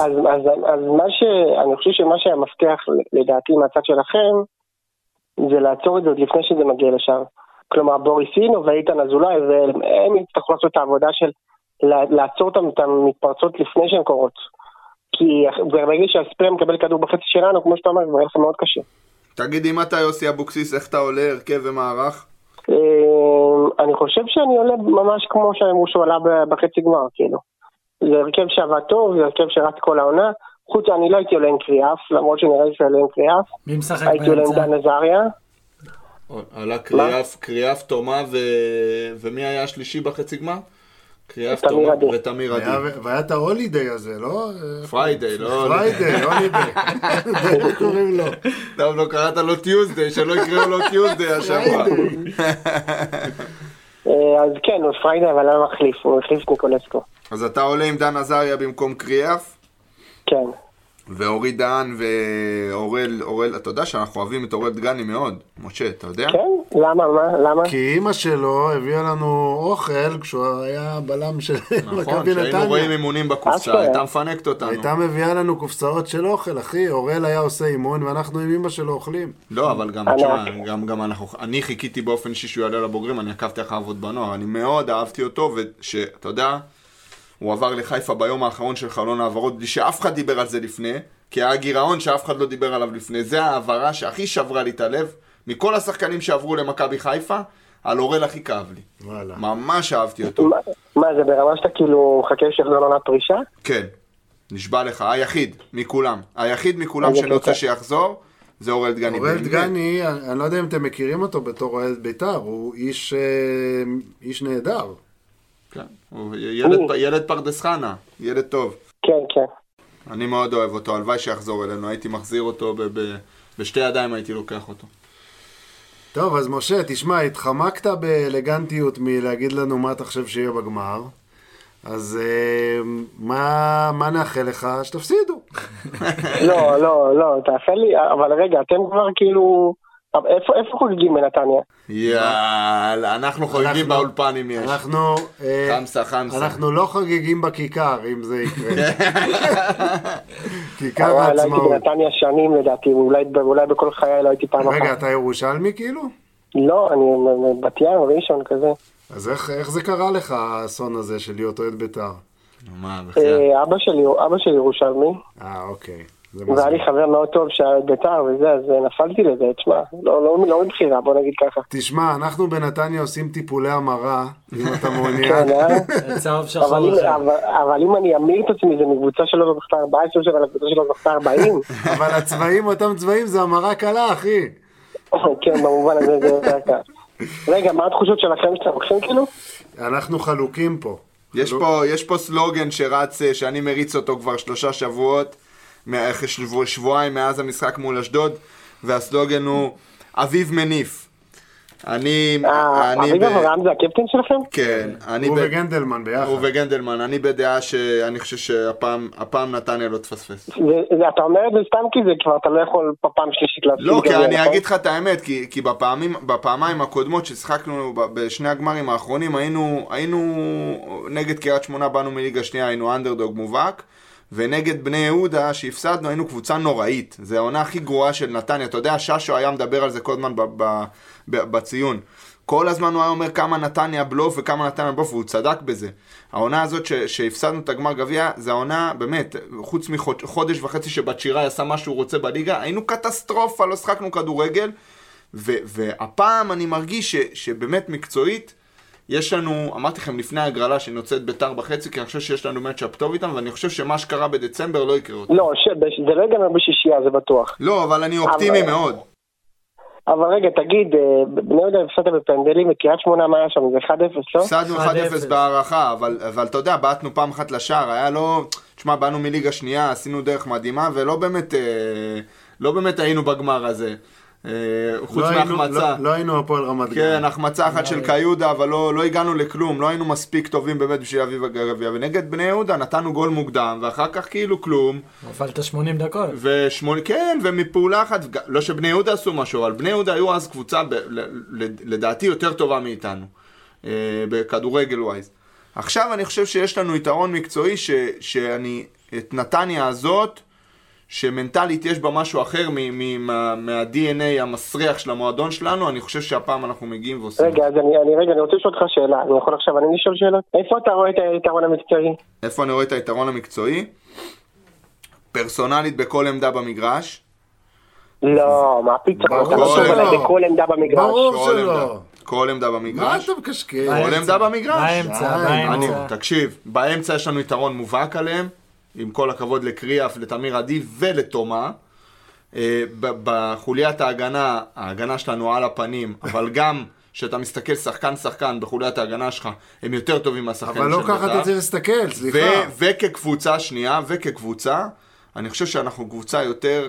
אני חושב שמה שהמפתח לדעתי מהצד שלכם, זה לעצור את זה עוד לפני שזה מגיע לשם. כלומר, בוריסינו ואיתן אזולאי, והם יצטרכו לעשות את העבודה של לעצור את המתפרצות לפני שהן קורות. כי ברגע שהספריה מקבל כדור בחצי שלנו, כמו שאתה אומר, זה יהיה מאוד קשה. תגיד, אם אתה יוסי אבוקסיס, איך אתה עולה, הרכב ומערך? אני חושב שאני עולה ממש כמו שאמרו שהוא עלה בחצי גמר, כאילו. זה הרכב שעבד טוב, זה הרכב שרץ כל העונה. חוץ, אני לא הייתי עולה עם קריאף, למרות שנראה לי שעולה עם קריאף. מי משחק הייתי עולה עם דן עזריה. עלה קריאף, תומה, ומי היה השלישי בחצי גמר? קריאף, תומה ותמיר עדי. והיה את ההולידיי הזה, לא? פריידיי, לא? פריידיי, הולידיי. איך קוראים לו? טוב, לא קראת לו טיוזדיי, שלא יקראו לו טיוזדיי השבוע. אז כן, הוא פריידיי, אבל לא מחליף, הוא מחליף את ניקולסקו. אז אתה עולה עם דן עזריה במקום קריאף? כן. ואורי דהן ואורל, אתה יודע שאנחנו אוהבים את אורל דגני מאוד, משה, אתה יודע? כן, למה? כי אמא שלו הביאה לנו אוכל כשהוא היה בלם של מכבי נתניה. נכון, שהיינו רואים אימונים בקופסה, הייתה מפנקת אותנו. הייתה מביאה לנו קופסאות של אוכל, אחי, אורל היה עושה אימון ואנחנו עם אמא שלו אוכלים. לא, אבל גם אני חיכיתי באופן שהוא יעלה לבוגרים, אני עקבתי אחר עבוד בנוער, אני מאוד אהבתי אותו, ושאתה יודע, הוא עבר לחיפה ביום האחרון של חלון העברות, בלי שאף אחד דיבר על זה לפני, כי היה גירעון שאף אחד לא דיבר עליו לפני. זה העברה שהכי שברה לי את הלב, מכל השחקנים שעברו למכבי חיפה, על אורל הכי כאב לי. וואלה. ממש אהבתי אותו. מה, זה ברמה שאתה כאילו חכה שיחזור לעונת פרישה? כן, נשבע לך, היחיד מכולם שאני רוצה שיחזור, זה אורל דגני. אורל דגני, אני לא יודע אם אתם מכירים אותו בתור אוהד בית"ר, הוא איש נהדר. כן, הוא ילד פרדס חנה, ילד טוב. כן, כן. אני מאוד אוהב אותו, הלוואי שיחזור אלינו, הייתי מחזיר אותו, בשתי ידיים הייתי לוקח אותו. טוב, אז משה, תשמע, התחמקת באלגנטיות מלהגיד לנו מה אתה חושב שיהיה בגמר, אז מה נאחל לך? שתפסידו. לא, תאחל לי, אבל רגע, אתם כבר כאילו... איפה חוגגים בנתניה? יאללה, אנחנו חוגגים באולפן אם יש. חמסה. אנחנו לא חוגגים בכיכר, אם זה יקרה. כיכר העצמאות. הייתי בנתניה שנים לדעתי, אולי בכל חיי לא הייתי פעם אחת. רגע, אתה ירושלמי כאילו? לא, אני בת ים, ראשון כזה. אז איך זה קרה לך האסון הזה של להיות אוהד בית"ר? אבא שלי ירושלמי. אוקיי. והיה לי חבר מאוד טוב שהיה בית"ר וזה, אז נפלתי לזה, תשמע, לא מבחירה, בוא נגיד ככה. תשמע, אנחנו בנתניה עושים טיפולי המרה, אם אתה מעוניין. אבל אם אני אמיר את עצמי, זה מקבוצה שלו זכתה 14, אבל הקבוצה שלו זכתה 40. אבל הצבעים, אותם צבעים, זה המרה קלה, אחי. כן, במובן הזה זה יותר קל. רגע, מה התחושות שלכם שאתם לוקחים כאילו? אנחנו חלוקים פה. יש פה סלוגן שרץ, שאני מריץ אותו כבר 3 שבועות, שבועיים מאז המשחק מול אשדוד, והסלוגן הוא אביב מניף. אביב אברהם זה הקפטן שלכם? כן. הוא וגנדלמן ביחד. הוא וגנדלמן, אני בדעה שאני חושב שהפעם נתניה לא תפספס. אתה אומר את זה סתם כי זה כבר אתה לא יכול פעם שלישית להפסיד. לא, כי אני אגיד לך את האמת, כי בפעמיים הקודמות ששחקנו בשני הגמרים האחרונים, היינו נגד קריית שמונה, באנו מליגה שנייה, היינו אנדרדוג מובהק, ונגד בני יהודה שהפסדנו היינו קבוצה נוראית. זה העונה הכי גרועה של נתניה. אתה יודע, ששו היה מדבר על זה כל הזמן בציון. כל הזמן הוא היה אומר כמה נתניה בלוף וכמה נתניה בלוף, והוא צדק בזה. העונה הזאת שהפסדנו את הגמר גביע, זה העונה באמת, חוץ מחודש וחצי שבצ'ירה עשה מה שהוא רוצה בליגה, היינו קטסטרופה, לא שחקנו כדורגל, והפעם אני מרגיש שבאמת מקצועית, יש לנו, אמרתי לכם לפני הגרלה שנוצאת ביתר בחצי, כי אני חושב שיש לנו מצ'אפ טוב איתם, ואני חושב שמה שקרה בדצמבר לא יקרה אותו. לא, זה לא ייגמר בשישייה, זה בטוח. לא, אבל אני אופטימי מאוד. אבל רגע, תגיד, בני יהודה הפסדת בפנדלים, וקריית שמונה מה היה שם? זה 1-0, לא? הפסדנו 1-0 בהערכה, אבל אתה יודע, בעטנו פעם אחת לשער, היה לא... תשמע, באנו מליגה שנייה, עשינו דרך מדהימה, ולא באמת היינו בגמר הזה. חוץ מהחמצה. לא היינו הפועל רמת גן. כן, החמצה אחת של קיודה, אבל לא הגענו לכלום, לא היינו מספיק טובים באמת בשביל אביב הגביע, ונגד בני יהודה נתנו גול מוקדם, ואחר כך כאילו כלום. נפלת 80 דקות. כן, ומפעולה אחת, לא שבני יהודה עשו משהו, אבל בני יהודה היו אז קבוצה, לדעתי, יותר טובה מאיתנו, בכדורגל ווייז. עכשיו אני חושב שיש לנו יתרון מקצועי, את נתניה הזאת, שמנטלית יש בה משהו אחר מה-DNA המסריח של המועדון שלנו, אני חושב שהפעם אנחנו מגיעים ועושים. רגע, אז אני רוצה לשאול אותך שאלה, אני יכול עכשיו לשאול שאלות? איפה אתה רואה את היתרון המקצועי? איפה אני רואה את היתרון המקצועי? פרסונלית בכל עמדה במגרש. לא, מה פתאום? אתה לא טוב עליי בכל עמדה במגרש. ברור שלא. כל עמדה במגרש. מה אתה מקשקש? כל עמדה במגרש. באמצע. תקשיב, באמצע יש לנו יתרון מובהק עליהם, עם כל הכבוד לקריאף, לתמיר עדי ולתומה. בחוליית ההגנה שלנו על הפנים, אבל גם שאתה מסתכל שחקן בחוליית ההגנה שלך, הם יותר טובים מהשחקנים של בית"ר. אבל לא ככה אתה צריך להסתכל, סליחה. וכקבוצה שנייה, אני חושב שאנחנו קבוצה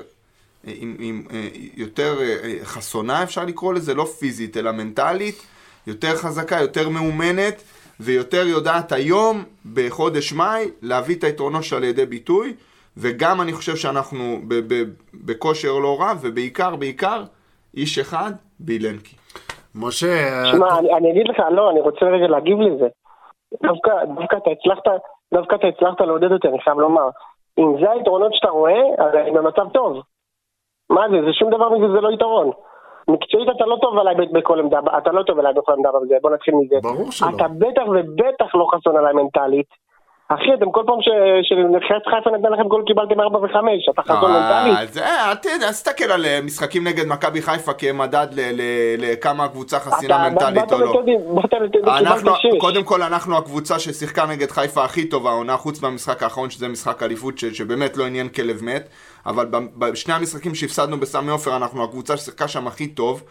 יותר חסונה, אפשר לקרוא לזה, לא פיזית, אלא מנטלית, יותר חזקה, יותר מאומנת, ויותר יודעת היום, בחודש מאי, להביא את היתרונות שלה לידי ביטוי, וגם אני חושב שאנחנו בכושר לא רע, ובעיקר, איש אחד, בילנקי. משה... שמע, אני אגיד לך, לא, אני רוצה רגע להגיב לזה. דווקא אתה הצלחת לעודד אותי, אני חייב לומר. אם זה היתרונות שאתה רואה, אז אני במצב טוב. מה זה? זה שום דבר מזה, זה לא יתרון. מקצועית אתה לא טוב עליי בכל עמדה, אתה לא טוב עליי בכל עמדה בזה, בוא נתחיל מזה. ברור שלא. אתה בטח ובטח לא חסון עליי מנטלית. אחי, אתם כל פעם שנבחרת חיפה נתנה לכם גול קיבלתם 4 ו-5, אתה חסון מנטלית. אל תסתכל על משחקים נגד מכבי חיפה כמדד לכמה הקבוצה חסינה מנטלית או לא. קודם כל אנחנו הקבוצה ששיחקה נגד חיפה הכי טובה, עונה חוץ מהמשחק האחרון שזה משחק אליפות שבאמת לא עניין כלב מת, אבל בשני המשחקים שהפסדנו בסמי עופר אנחנו הקבוצה ששיחקה שם הכי טוב,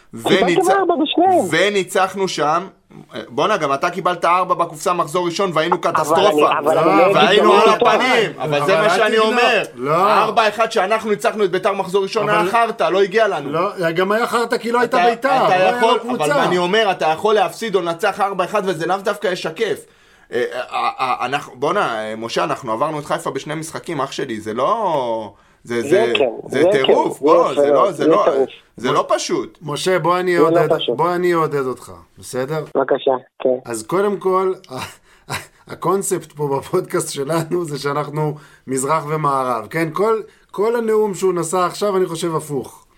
וניצחנו שם. בוא'נה, גם אתה קיבלת 4 בקופסה מחזור ראשון והיינו קטסטרופה והיינו על הפנים, אבל זה מה שאני אומר. 4-1 שאנחנו ניצחנו את ביתר מחזור ראשון היה חרטה, לא הגיע לנו. לא, גם היה חרטה כי לא הייתה ביתר, אבל אני אומר, אתה יכול להפסיד או לנצח 4-1 וזה לאו דווקא ישקף. בוא'נה, משה, אנחנו עברנו את חיפה בשני משחקים, אח שלי, זה לא... זה טירוף, זה לא פשוט. משה, בוא אני אעודד אותך, בסדר? בבקשה, כן. אז קודם כל, הקונספט פה בפודקאסט שלנו זה שאנחנו מזרח ומערב, כן? כל הנאום שהוא נסע עכשיו אני חושב הפוך.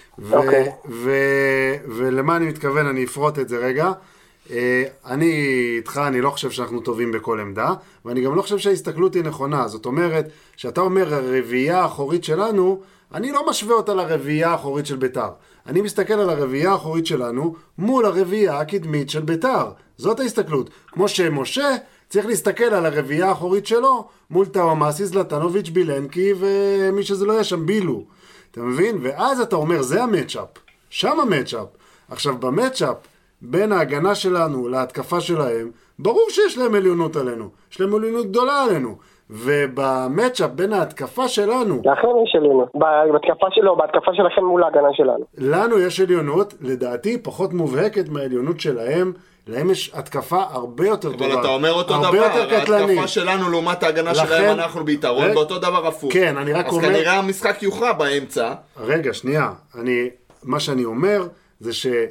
ולמה אני מתכוון, אני אפרוט את זה רגע. אני איתך, אני לא חושב שאנחנו טובים בכל עמדה, ואני גם לא חושב שההסתכלות היא נכונה. זאת אומרת, שאתה אומר הרביעייה האחורית שלנו, אני לא משווה אותה לרביעייה האחורית של ביתר. אני מסתכל על הרביעייה האחורית שלנו מול הרביעייה הקדמית של ביתר. זאת ההסתכלות. כמו שמשה צריך להסתכל על הרביעייה האחורית שלו מול טאומאסי, זלטנוביץ', בילנקי ומי שזה לא יהיה שם, בילו. אתה מבין? ואז אתה אומר, זה המאצ'אפ. שם המאצ'אפ. עכשיו, במאצ'אפ בין ההגנה שלנו להתקפה שלהם, ברור שיש להם עליונות עלינו, יש להם עליונות גדולה עלינו, ובמצ'אפ בין ההתקפה שלנו, לכם יש עליונות. בהתקפה שלכם מול ההגנה שלנו. לנו יש עליונות, לדעתי פחות מובהקת מהעליונות שלהם, להם יש התקפה הרבה יותר טובה. אבל אתה אומר אותו הרבה דבר, יותר קטלנית. ההתקפה שלנו לעומת ההגנה שלהם אנחנו ביתרון, באותו דבר הפוך. כן, אני רק אומר... אז כנראה המשחק יוכרע באמצע. רגע, שנייה. מה שאני אומר זה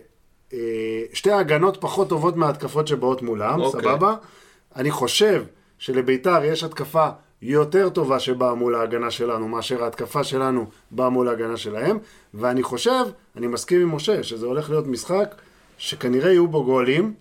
ששתי ההגנות פחות טובות מההתקפות שבאות מולם, סבבה? אני חושב שלביתר יש התקפה יותר טובה שבאה מול ההגנה שלנו, מאשר ההתקפה שלנו באה מול ההגנה שלהם, ואני חושב, אני מסכים עם משה, שזה הולך להיות משחק שכנראה יהיו בו גולים,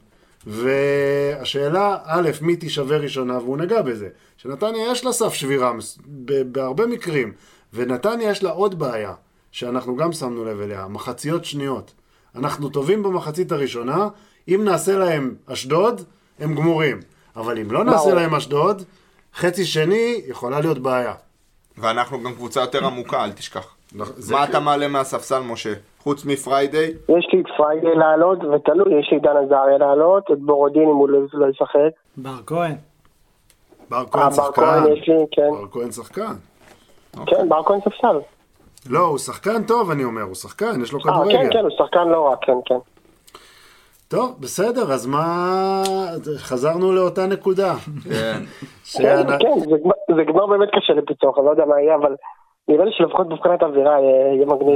והשאלה, א', מי תשווה ראשונה, והוא נגע בזה, שנתניה יש לה סף שבירה בהרבה מקרים, ונתניה יש לה עוד בעיה, שאנחנו גם שמנו לב אליה, מחציות שניות. אנחנו טובים במחצית הראשונה, אם נעשה להם אשדוד, הם גמורים. אבל אם לא נעשה להם אשדוד, חצי שני יכולה להיות בעיה. ואנחנו גם קבוצה יותר עמוקה, אל תשכח. מה אתה מעלה מהספסל, משה? חוץ מפריידי? יש לי את פריידי לעלות, ותלוי, יש לי דן עזריה לעלות, את בורודין אם הוא לא ישחק. בר כהן. בר כהן שחקן. בר כהן יש לי, כן. בר כהן שחקן. כן, בר כהן ספסל. לא, הוא שחקן טוב, אני אומר, הוא שחקן, יש לו כדורגל. כן, הוא שחקן לא רע, כן. טוב, בסדר, אז מה... חזרנו לאותה נקודה. כן. כן, זה גמר באמת קשה לפיצוח, אני לא יודע מה יהיה, אבל נראה לי שלפחות בבחינת האווירה יהיה מגניב.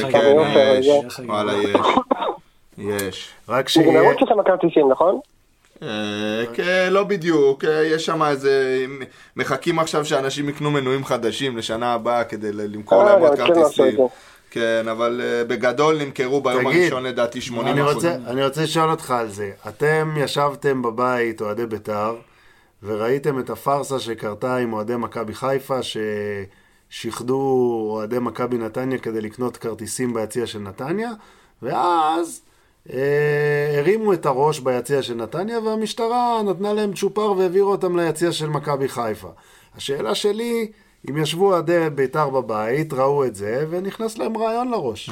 וואלה, יש. רק שיהיה... נגמרות לכם הכרטיסים, נכון? כן, לא בדיוק, יש שם איזה... מחכים עכשיו שאנשים יקנו מנויים חדשים לשנה הבאה כדי למכור להם עוד כרטיסים. כן, אבל בגדול נמכרו ביום הראשון לדעתי 80%. אני רוצה לשאול אותך על זה. אתם ישבתם בבית, אוהדי בית"ר, וראיתם את הפרסה שקרתה עם אוהדי מכבי חיפה, ששיחדו אוהדי מכבי נתניה כדי לקנות כרטיסים ביציע של נתניה, ואז הרימו את הראש ביציע של נתניה, והמשטרה נתנה להם צ'ופר והעבירו אותם ליציע של מכבי חיפה. השאלה שלי... אם ישבו אוהדי בית"ר בבית, ראו את זה, ונכנס להם רעיון לראש.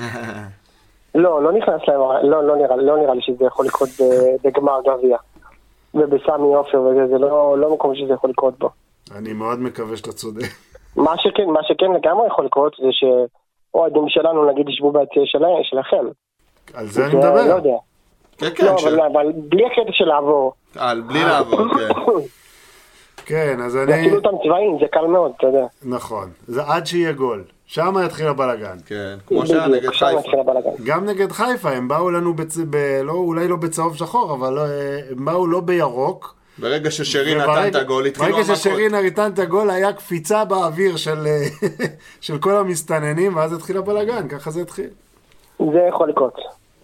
לא נכנס להם, לא נראה לי שזה יכול לקרות בגמר גביע. ובסמי עופר וזה, זה לא מקום שזה יכול לקרות בו. אני מאוד מקווה שאתה צודק. מה שכן לגמרי יכול לקרות, זה שאוהדים שלנו, נגיד, ישבו ביציע שלכם. על זה אני מדבר. לא יודע. כן, אבל בלי הקטע של לעבור. בלי לעבור, כן. כן, אז אני... יפילו אותם צבעים, זה קל מאוד, אתה יודע. נכון, זה עד שיהיה גול. שם יתחיל הבלגן. כן, כמו שהיה נגד חיפה. גם נגד חיפה, הם באו לנו, אולי לא בצהוב שחור, אבל הם באו לא בירוק. ברגע ששרי נתן את הגול, התחילו המכות. ברגע ששרי נתן את הגול, היה קפיצה באוויר של כל המסתננים, ואז התחיל הבלגן, ככה זה התחיל. זה יכול לקרות.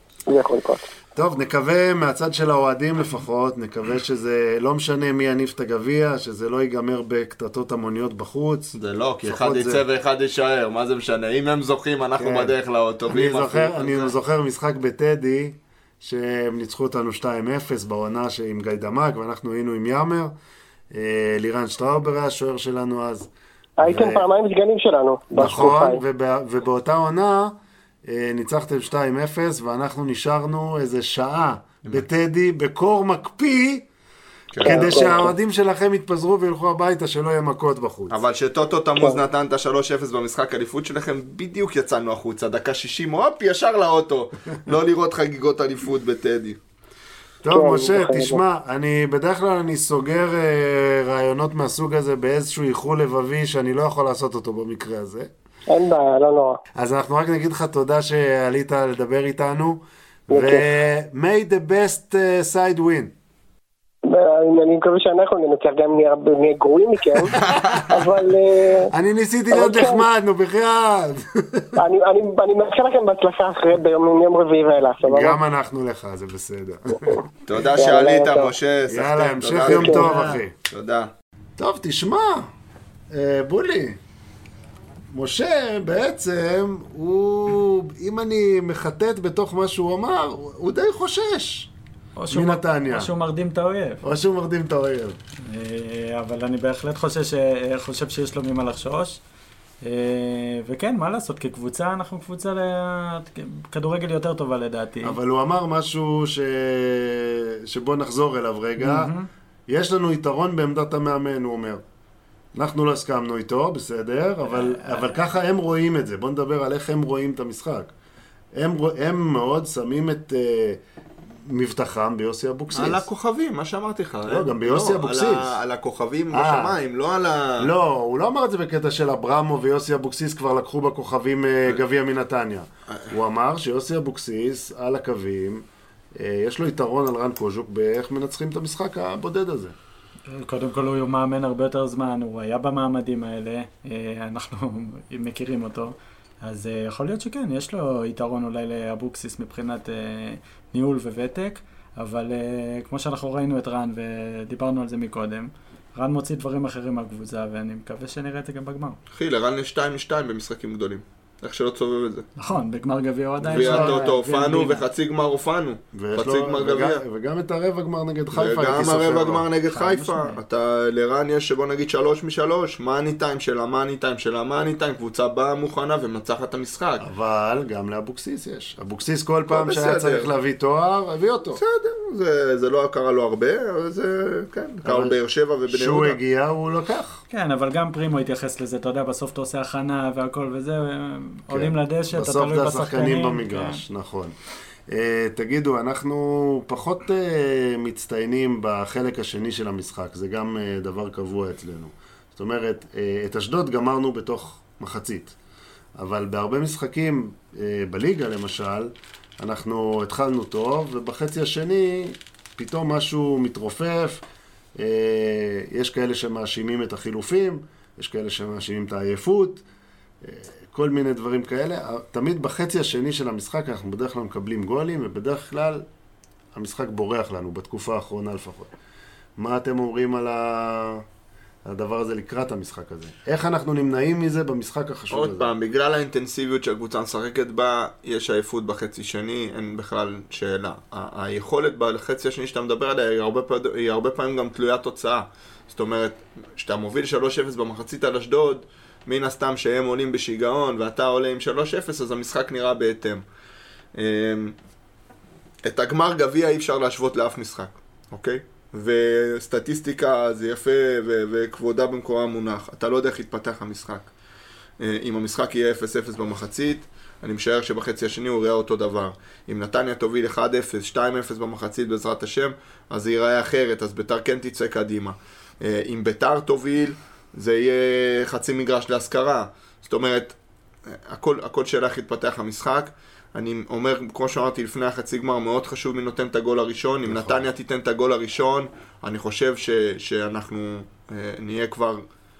טוב, נקווה מהצד של האוהדים לפחות, נקווה שזה לא משנה מי יניף את הגביע, שזה לא ייגמר בקטטות המוניות בחוץ. זה לא, כי אחד יצא ואחד יישאר, מה זה משנה? אם הם זוכים, אנחנו בדרך לאוטו. אני זוכר משחק בטדי, שהם ניצחו אותנו 2-0 בעונה עם גיידמק, ואנחנו היינו עם יאמר. לירן שטראובר היה השוער שלנו אז. הייתם פעמיים סגנים שלנו. נכון, ובאותה עונה... ניצחתם 2-0 ואנחנו נשארנו איזה שעה בטדי בקור מקפיא כדי שהאוהדים שלכם יתפזרו וילכו הביתה שלא יהיה מכות בחוץ. אבל שטוטו תמוז נתן את ה-3-0 במשחק אליפות שלכם, בדיוק יצאנו החוצה, דקה 60 הופ ישר לאוטו, לא לראות חגיגות אליפות בטדי. טוב משה, תשמע, בדרך כלל אני סוגר רעיונות מהסוג הזה באיזשהו איחול לבבי שאני לא יכול לעשות אותו במקרה הזה. אין בעיה, לא נורא. אז אנחנו רק נגיד לך תודה שעלית לדבר איתנו, ו-may the best side win. אני מקווה שאנחנו ננצח גם נהיה גרועים מכם, אבל... אני ניסיתי להיות נחמד, נו בחייאת. אני מאחל לכם בהצלחה אחרי ביום רביעי ואילך. גם אנחנו לך, זה בסדר. תודה שעלית, משה. יאללה, המשך יום טוב, אחי. תודה. טוב, תשמע, בולי. משה בעצם, אם אני מחטט בתוך מה שהוא אמר, הוא די חושש מנתניה. או שהוא מרדים את האויב. אבל אני בהחלט חושב שיש לו ממה לחשוש. וכן, מה לעשות, כקבוצה, אנחנו קבוצה כדורגל יותר טובה לדעתי. אבל הוא אמר משהו שבוא נחזור אליו רגע. יש לנו יתרון בעמדת המאמן, הוא אומר. אנחנו לא הסכמנו איתו, בסדר, אבל ככה הם רואים את זה. בואו נדבר על איך הם רואים את המשחק. הם מאוד שמים את מבטחם ביוסי אבוקסיס. על הכוכבים, מה שאמרתי לך. לא, גם ביוסי אבוקסיס. על הכוכבים בשמיים, לא על ה... לא, הוא לא אמר את זה בקטע של אברמו ויוסי אבוקסיס כבר לקחו בכוכבים גביע מנתניה. הוא אמר שיוסי אבוקסיס על הקווים, יש לו יתרון על רן קוז'וק באיך מנצחים את המשחק הבודד הזה. קודם כל הוא מאמן הרבה יותר זמן, הוא היה במעמדים האלה, אנחנו מכירים אותו, אז יכול להיות שכן, יש לו יתרון אולי לאבוקסיס מבחינת ניהול וותק, אבל כמו שאנחנו ראינו את רן ודיברנו על זה מקודם, רן מוציא דברים אחרים מהקבוצה, ואני מקווה שנראה את זה גם בגמר. אחי, לרן יש 2-2 במשחקים גדולים. איך שלא תסובב את זה. נכון, בגמר גביע הוא עדיין... גביע הטוטו הופענו וחצי גמר הופענו. חצי גמר גביע. וגם את הרבע גמר נגד חיפה. וגם הרבע גמר נגד חיפה. לרן יש שבוא נגיד 3 מ-3, מה הניטיים שלה, קבוצה באה מוכנה ומנצחת את המשחק. אבל גם לאבוקסיס יש. אבוקסיס כל פעם שהיה צריך להביא תואר, הביא אותו. בסדר, זה לא קרה לו הרבה, אבל זה, כן, קרה באר שבע ובני יהודה. שהוא הגיע, הוא לקח. כן, אבל גם פרימו התייחס לזה, אתה יודע, בסוף אתה עושה הכנה והכל וזה, עולים לדשא, אתה תלוי בשחקנים. בסוף זה השחקנים במגרש, נכון. תגידו, אנחנו פחות מצטיינים בחלק השני של המשחק, זה גם דבר קבוע אצלנו. זאת אומרת, את אשדוד גמרנו בתוך מחצית, אבל בהרבה משחקים, בליגה למשל, אנחנו התחלנו טוב, ובחצי השני פתאום משהו מתרופף, יש כאלה שמאשימים את החילופים, יש כאלה שמאשימים את העייפות, כל מיני דברים כאלה. תמיד בחצי השני של המשחק אנחנו בדרך כלל מקבלים גולים, ובדרך כלל המשחק בורח לנו, בתקופה האחרונה לפחות. מה אתם אומרים על הדבר הזה לקראת המשחק הזה? איך אנחנו נמנעים מזה במשחק החשוב הזה? עוד פעם, בגלל האינטנסיביות שהקבוצה משחקת בה, יש עייפות בחצי שני, אין בכלל שאלה. היכולת בחצי השני שאתה מדבר עליה היא הרבה פעמים גם תלויה תוצאה. זאת אומרת, שאתה מוביל 3-0 במחצית על אשדוד, מן הסתם שהם עולים בשיגעון ואתה עולה עם 3-0, אז המשחק נראה בהתאם. את הגמר גביע אי אפשר להשוות לאף משחק, אוקיי? וסטטיסטיקה זה יפה וכבודה במקומה מונח. אתה לא יודע איך יתפתח המשחק. אם המשחק יהיה 0-0 במחצית, אני משער שבחצי השני הוא יראה אותו דבר. אם נתניה תוביל 1-0, 2-0 במחצית בעזרת השם, אז זה ייראה אחרת, אז ביתר כן תצא קדימה. אם ביתר תוביל, זה יהיה חצי מגרש להשכרה. זאת אומרת, הכל שאלה איך יתפתח המשחק. אני אומר, כמו שאמרתי לפני החצי גמר, מאוד חשוב מי נותן את הגול הראשון. אם נתניה תיתן את הגול הראשון, אני חושב שאנחנו נהיה כבר...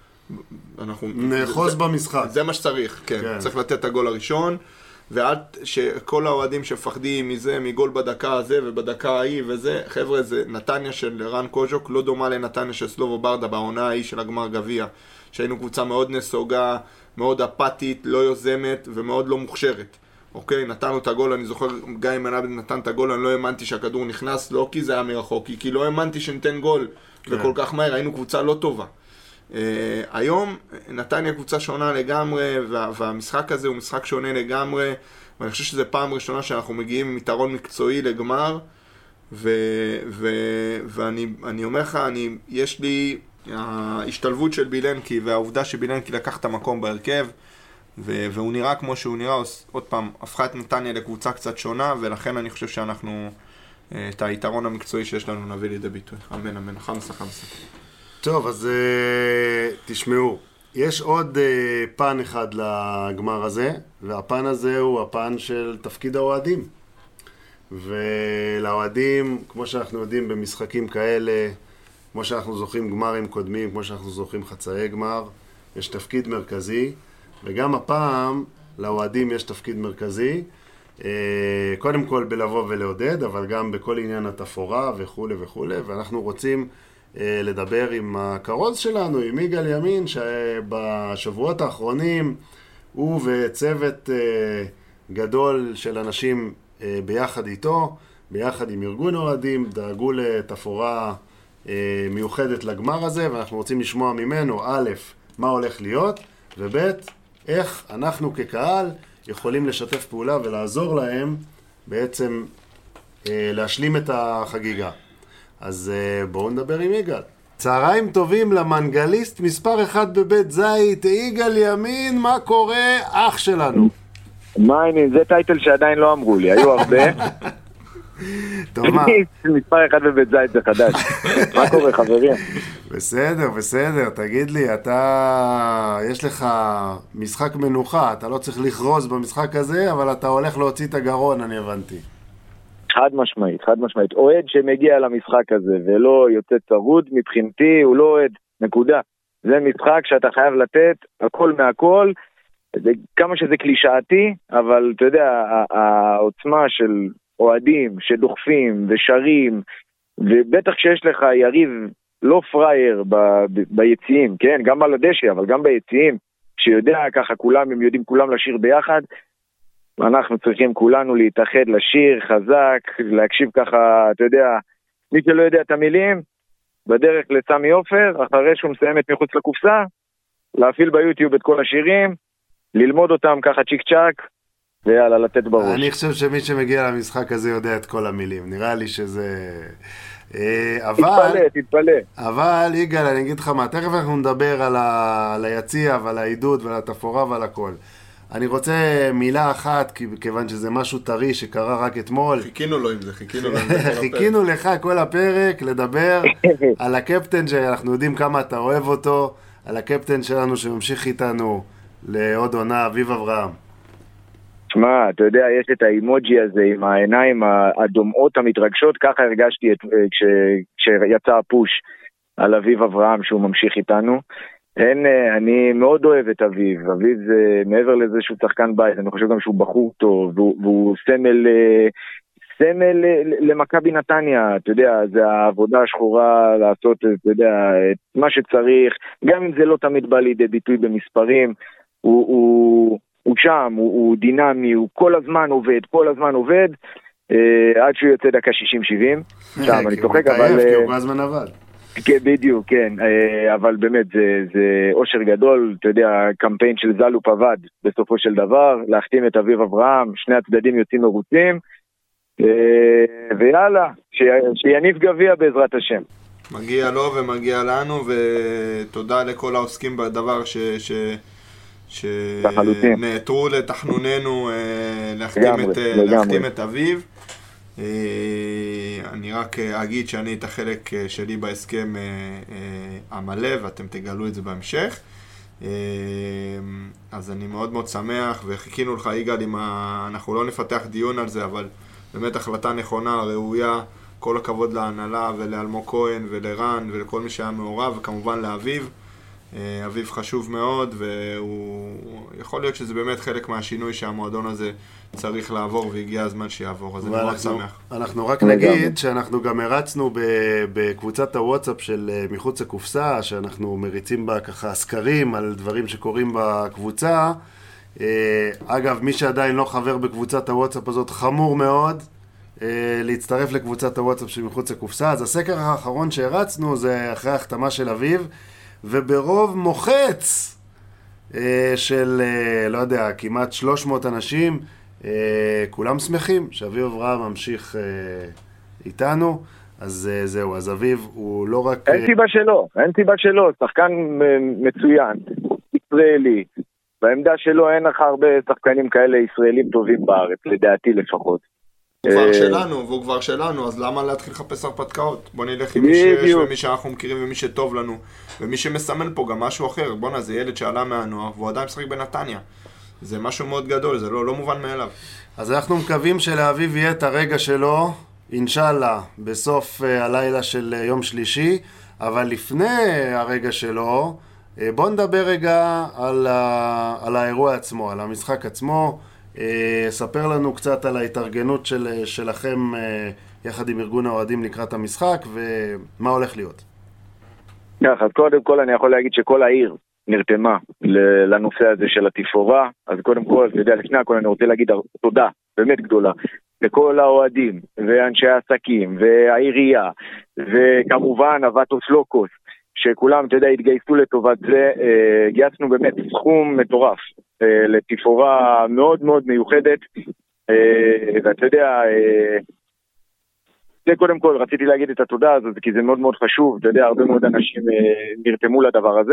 נאחוז במשחק. זה מה שצריך, כן. צריך לתת את הגול הראשון, ועד שכל האוהדים שמפחדים מזה, מגול בדקה הזה ובדקה ההיא וזה, חבר'ה, זה נתניה של רן קוז'וק, לא דומה לנתניה של סלובו ברדה בעונה ההיא של הגמר גביע, שהיינו קבוצה מאוד נסוגה, מאוד אפתית, לא יוזמת ומאוד לא מוכשרת. אוקיי, נתנו את הגול, אני זוכר, גיא מנבד נתן את הגול, אני לא האמנתי שהכדור נכנס, לא כי זה היה מרחוק, כי לא האמנתי שניתן גול, וכל כך מהר, היינו קבוצה לא טובה. היום נתניה קבוצה שונה לגמרי, והמשחק הזה הוא משחק שונה לגמרי, ואני חושב שזו פעם ראשונה שאנחנו מגיעים עם יתרון מקצועי לגמר, ואני אומר לך, יש לי ההשתלבות של בילנקי, והעובדה שבילנקי לקח את המקום בהרכב, והוא נראה כמו שהוא נראה, עוד פעם, הפכה את נתניה לקבוצה קצת שונה, ולכן אני חושב שאנחנו, את היתרון המקצועי שיש לנו נביא לידי ביטוי. אמן, אמן, חמסה. טוב, אז תשמעו, יש עוד פן אחד לגמר הזה, והפן הזה הוא הפן של תפקיד האוהדים. ולאוהדים, כמו שאנחנו יודעים במשחקים כאלה, כמו שאנחנו זוכרים גמרים קודמים, כמו שאנחנו זוכרים חצאי גמר, יש תפקיד מרכזי, וגם הפעם לאוהדים יש תפקיד מרכזי, קודם כל בלבוא ולעודד, אבל גם בכל עניין התפאורה וכו' וכו', ואנחנו רוצים לדבר עם הקרוז שלנו, עם יגאל ימין, שבשבועות האחרונים הוא וצוות גדול של אנשים ביחד איתו, ביחד עם ארגון אוהדים, דאגו לתפאורה מיוחדת לגמר הזה, ואנחנו רוצים לשמוע ממנו, א', מה הולך להיות, וב', איך אנחנו כקהל יכולים לשתף פעולה ולעזור להם בעצם להשלים את החגיגה. אז בואו נדבר עם יגאל. צהריים טובים למנגליסט מספר 1 בבית זית, יגאל ימין, מה קורה, אח שלנו? מה העניין? זה טייטל שעדיין לא אמרו לי, היו הרבה. טוב, מה? מספר 1 בבית זית זה חדש. מה קורה, חברים? בסדר, תגיד לי, יש לך משחק מנוחה, אתה לא צריך לכרוז במשחק הזה, אבל אתה הולך להוציא את הגרון, אני הבנתי. חד משמעית. אוהד שמגיע למשחק הזה ולא יוצא צרוד, מבחינתי הוא לא אוהד, נקודה. זה משחק שאתה חייב לתת הכל מהכל, כמה שזה קלישאתי, אבל אתה יודע, העוצמה של אוהדים שדוחפים ושרים, ובטח כשיש לך יריב לא פרייר ביציעים, כן, גם על הדשא, אבל גם ביציעים, שיודע ככה הם יודעים כולם לשיר ביחד, אנחנו צריכים כולנו להתאחד לשיר חזק, להקשיב ככה, אתה יודע, מי שלא יודע את המילים, בדרך לסמי עופר, אחרי שהוא מסיים את מחוץ לקופסה, להפעיל ביוטיוב את כל השירים, ללמוד אותם ככה צ'יק צ'ק, ויאללה, לתת בראש. אני חושב שמי שמגיע למשחק הזה יודע את כל המילים, נראה לי שזה... תתפלא. אבל יגאל, אני אגיד לך מה, תכף אנחנו נדבר על היציע ועל העידוד ועל התפאורה ועל הכל. אני רוצה מילה אחת, כיוון שזה משהו טרי שקרה רק אתמול. חיכינו לו עם זה. חיכינו לך כל הפרק לדבר על הקפטן שאנחנו יודעים כמה אתה אוהב אותו, על הקפטן שלנו שממשיך איתנו לעוד עונה, אביב אברהם. תשמע, אתה יודע, יש את האימוג'י הזה עם העיניים הדומעות המתרגשות, ככה הרגשתי כשיצא הפוש על אביב אברהם שהוא ממשיך איתנו. אני מאוד אוהב את אביב. אביב זה מעבר לזה שהוא שחקן בית, אני חושב גם שהוא בחור טוב, והוא סמל למכבי נתניה, אתה יודע, זה העבודה השחורה לעשות, אתה יודע, את מה שצריך, גם אם זה לא תמיד בא לידי ביטוי במספרים, הוא שם, הוא דינמי, הוא כל הזמן עובד, עד שהוא יוצא דקה 60-70, שם אני צוחק, אבל... כי הוא כל הזמן עבד. כן, בדיוק, כן, אבל באמת זה אושר גדול, אתה יודע, קמפיין של זלופ עבד בסופו של דבר, להחתים את אביב אברהם, שני הצדדים יוצאים מרוצים, ויאללה, שיניף גביע בעזרת השם. מגיע לו ומגיע לנו, ותודה לכל העוסקים בדבר שנעתרו לתכנוננו להחתים את אביב. אני רק אגיד שאני את החלק שלי בהסכם המלא, ואתם תגלו את זה בהמשך. אז אני מאוד מאוד שמח, וחיכינו לך יגאל, אנחנו לא נפתח דיון על זה, אבל באמת החלטה נכונה, ראויה, כל הכבוד להנהלה ולאלמוג כהן ולרן ולכל מי שהיה מעורב, וכמובן לאביב. אביב חשוב מאוד, והוא יכול להיות שזה באמת חלק מהשינוי שהמועדון הזה צריך לעבור, והגיע הזמן שיעבור, אז אני מאוד שמח. אנחנו רק נגיד שאנחנו גם הרצנו בקבוצת הוואטסאפ של מחוץ לקופסה, שאנחנו מריצים בה ככה סקרים על דברים שקורים בקבוצה. אגב, מי שעדיין לא חבר בקבוצת הוואטסאפ הזאת, חמור מאוד להצטרף לקבוצת הוואטסאפ של מחוץ לקופסה. אז הסקר האחרון שהרצנו זה אחרי ההחתמה של אביב, וברוב מוחץ של, לא יודע, כמעט 300 אנשים, כולם שמחים שאביב אברהם ממשיך איתנו. אז זהו, אז אביב הוא לא רק... אין סיבה שלא, שחקן מצוין, ישראלי. בעמדה שלו אין לך הרבה שחקנים כאלה ישראלים טובים בארץ, לדעתי לפחות. והוא כבר שלנו, אז למה להתחיל לחפש הרפתקאות? בוא נלך עם מי שיש ומי שאנחנו מכירים ומי שטוב לנו, ומי שמסמל פה גם משהו אחר. בוא'נה, זה ילד שעלה מהנוער והוא עדיין משחק בנתניה. זה משהו מאוד גדול, זה לא מובן מאליו. אז אנחנו מקווים שלאביב יהיה את הרגע שלו, אינשאללה, בסוף הלילה של יום שלישי, אבל לפני הרגע שלו, בוא נדבר רגע על האירוע עצמו, על המשחק עצמו. ספר לנו קצת על ההתארגנות שלכם יחד עם ארגון האוהדים לקראת המשחק, ומה הולך להיות. אז קודם כל אני יכול להגיד שכל העיר נרתמה לנושא הזה של התפאורה. אז קודם כל, אתה יודע, לפני הכל אני רוצה להגיד תודה באמת גדולה לכל האוהדים ואנשי העסקים והעירייה, וכמובן אבטוס לוקוס, שכולם, אתה יודע, התגייסו לטובת זה. גייסנו באמת סכום מטורף לתפאורה מאוד מאוד מיוחדת, ואתה יודע, זה קודם כל, רציתי להגיד את התודה הזאת, כי זה מאוד מאוד חשוב, אתה יודע, הרבה מאוד אנשים נרתמו לדבר הזה.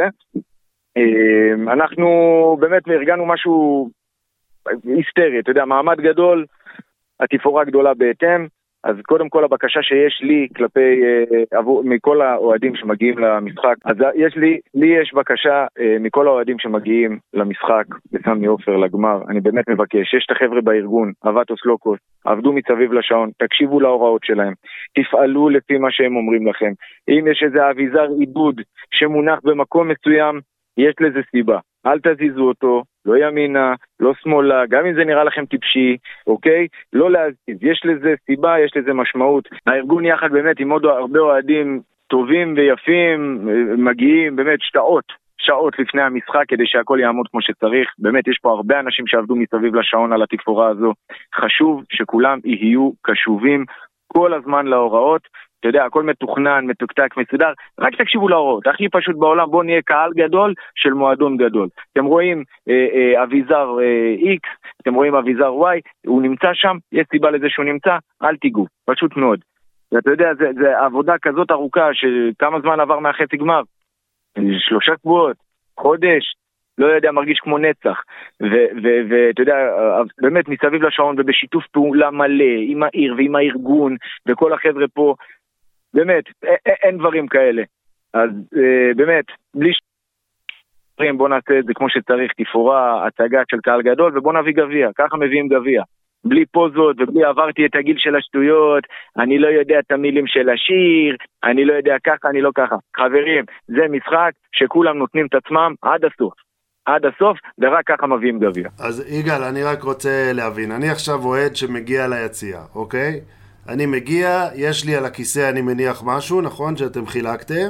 אנחנו באמת ארגנו משהו היסטרי, אתה יודע, מעמד גדול, התפאורה גדולה בהתאם, אז קודם כל הבקשה שיש לי כלפי, מכל האוהדים שמגיעים למשחק, אז יש בקשה מכל האוהדים שמגיעים למשחק בסמי עופר לגמר, אני באמת מבקש, יש את החבר'ה בארגון, אבטוס לוקוס, עבדו מסביב לשעון, תקשיבו להוראות שלהם, תפעלו לפי מה שהם אומרים לכם, אם יש איזה אביזר עידוד שמונח במקום מסוים, יש לזה סיבה, אל תזיזו אותו, לא ימינה, לא שמאלה, גם אם זה נראה לכם טיפשי, אוקיי? לא להזיז, יש לזה סיבה, יש לזה משמעות. הארגון יחד באמת עם עוד הרבה אוהדים טובים ויפים, מגיעים באמת שעות לפני המשחק כדי שהכל יעמוד כמו שצריך. באמת יש פה הרבה אנשים שעבדו מסביב לשעון על התפאורה הזו. חשוב שכולם יהיו קשובים כל הזמן להוראות. אתה יודע, הכל מתוכנן, מתוקתק, מסודר, רק תקשיבו להוראות, הכי פשוט בעולם, בוא נהיה קהל גדול של מועדון גדול. אתם רואים אביזר X, אתם רואים אביזר Y, הוא נמצא שם, יש סיבה לזה שהוא נמצא, אל תיגעו, פשוט מאוד. ואתה יודע, זה עבודה כזאת ארוכה, שכמה זמן עבר מהחצי גמר? 3 שבועות, חודש, לא יודע, מרגיש כמו נצח, ואתה יודע, באמת מסביב לשעון ובשיתוף פעולה מלא, עם העיר ועם הארגון, וכל החבר'ה פה, באמת, אין דברים כאלה. אז באמת, בלי שרים, בוא נעשה את זה כמו שצריך, תפאורה, הצגה של קהל גדול, ובוא נביא גביע, ככה מביאים גביע. בלי פוזות ובלי עברתי את הגיל של השטויות, אני לא יודע את המילים של השיר, אני לא יודע ככה, אני לא ככה. חברים, זה משחק שכולם נותנים את עצמם עד הסוף, ורק ככה מביאים גביע. אז יגאל, אני רק רוצה להבין, אני עכשיו אוהד שמגיע ליציע, אוקיי? אני מגיע, יש לי על הכיסא, אני מניח משהו, נכון? שאתם חילקתם.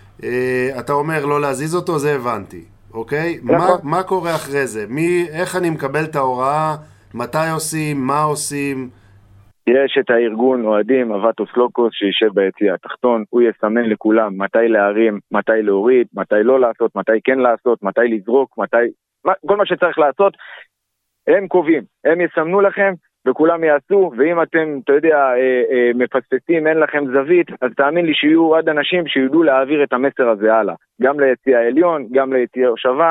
אתה אומר לא להזיז אותו, זה הבנתי, אוקיי? מה קורה אחרי זה? איך אני מקבל את ההוראה? מתי עושים? מה עושים? יש את הארגון אוהדים, אבטוס לוקוס, שישב ביציע התחתון, הוא יסמן לכולם מתי להרים, מתי להוריד, מתי לא לעשות, מתי כן לעשות, מתי לזרוק, כל מה שצריך לעשות, הם קובעים, הם יסמנו לכם, וכולם יעשו, ואם אתם, אתה יודע, מפספסים, אין לכם זווית, אז תאמין לי שיהיו עד אנשים שיודעו להעביר את המסר הזה הלאה, גם ליציע העליון, גם ליציע הושבה,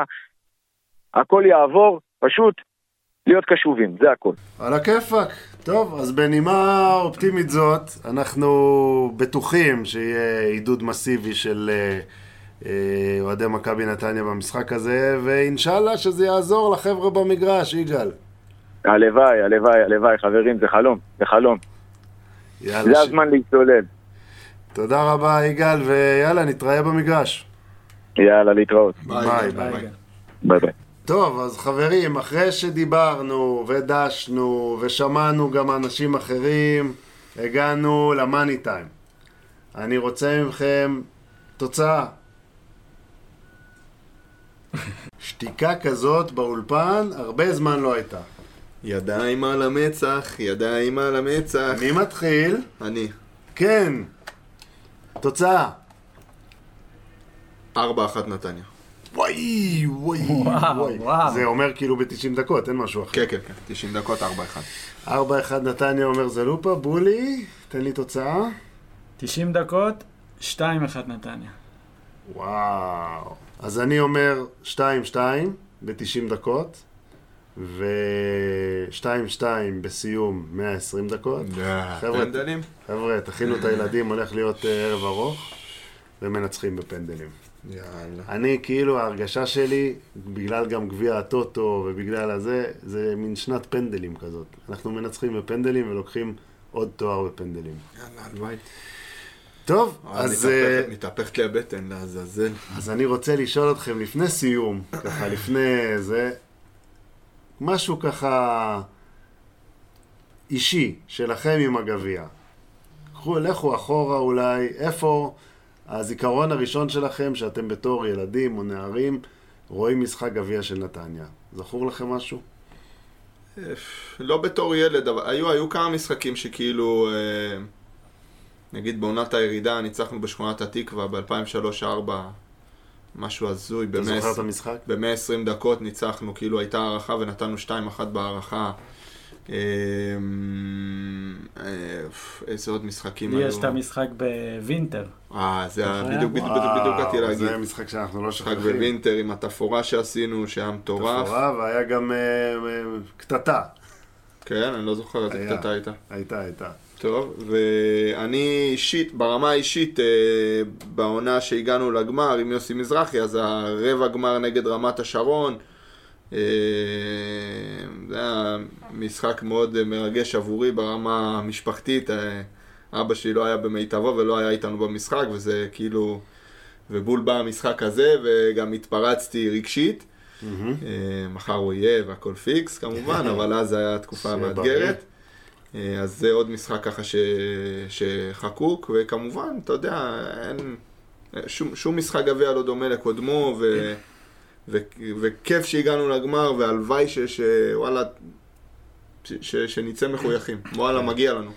הכל יעבור, פשוט להיות קשובים, זה הכל. על הכיפק. טוב, אז בנימה אופטימית זאת, אנחנו בטוחים שיהיה עידוד מסיבי של אוהדי מכבי נתניה במשחק הזה, ואינשאללה שזה יעזור לחבר'ה במגרש, יגאל. הלוואי, חברים, זה חלום. זה הזמן להצטולל. תודה רבה, יגאל, ויאללה, נתראה במגרש. יאללה, להתראות. ביי. טוב, אז חברים, אחרי שדיברנו ודשנו ושמענו גם אנשים אחרים, הגענו למאני טיים. אני רוצה מכם תוצאה. שתיקה כזאת באולפן הרבה זמן לא הייתה. ידיים על המצח. מי מתחיל? אני. כן. תוצאה. 4-1 נתניה. וואי. זה אומר כאילו ב-90 דקות, אין משהו אחר. כן, 90 דקות, 4-1. 4-1 נתניה, אומר זלופה. בולי, תן לי תוצאה. 90 דקות, 2-1 נתניה. וואו. אז אני אומר 2-2 ב-90 דקות, ו-2-2 בסיום 120 דקות. פנדלים? חבר'ה, תכינו את הילדים, הולך להיות ערב ארוך, ומנצחים בפנדלים. יאללה. אני כאילו, ההרגשה שלי, בגלל גם גביע הטוטו ובגלל הזה, זה מין שנת פנדלים כזאת. אנחנו מנצחים בפנדלים ולוקחים עוד תואר בפנדלים. יאללה, הלוואי. טוב, אז... מתהפכת לי הבטן לעזאזל. אז אני רוצה לשאול אתכם לפני סיום, ככה לפני זה, משהו ככה אישי שלכם עם הגביע. לכו אחורה אולי, איפה הזיכרון הראשון שלכם שאתם בתור ילדים או נערים רואים משחק גביע של נתניה? זכור לכם משהו? לא בתור ילד, אבל היו כמה משחקים שכאילו, נגיד בעונת הירידה ניצחנו בשכונת התקווה ב-2003-2004, משהו הזוי. אתה זוכר את המשחק? ב-120 דקות ניצחנו, כאילו הייתה הערכה ונתנו 2-1 בהערכה. איזה עוד משחקים היו? לי יש את המשחק בווינטר. זה בדיוק באתי להגיד. זה משחק שאנחנו לא שכחים. משחק בווינטר עם התפאורה שעשינו, שהיה מטורף. תפאורה, והיה גם קטטה. כן, אני לא זוכר איזה קטטה הייתה. הייתה. טוב, ואני אישית, ברמה האישית, בעונה שהגענו לגמר עם יוסי מזרחי, אז הרבע גמר נגד רמת השרון, זה היה משחק מאוד מרגש עבורי ברמה המשפחתית. אבא שלי לא היה במיטבו ולא היה איתנו במשחק, וזה כאילו, ובול בא המשחק הזה, וגם התפרצתי רגשית. מחר הוא יהיה והכל פיקס כמובן, אבל אז זה היה תקופה מאתגרת. אז זה עוד משחק ככה שחקוק, וכמובן, אתה יודע, שום משחק גביע לא דומה לקודמו, וכיף שהגענו לגמר, והלוואי שוואלה, שניצא מחויכים. וואלה, מגיע לנו.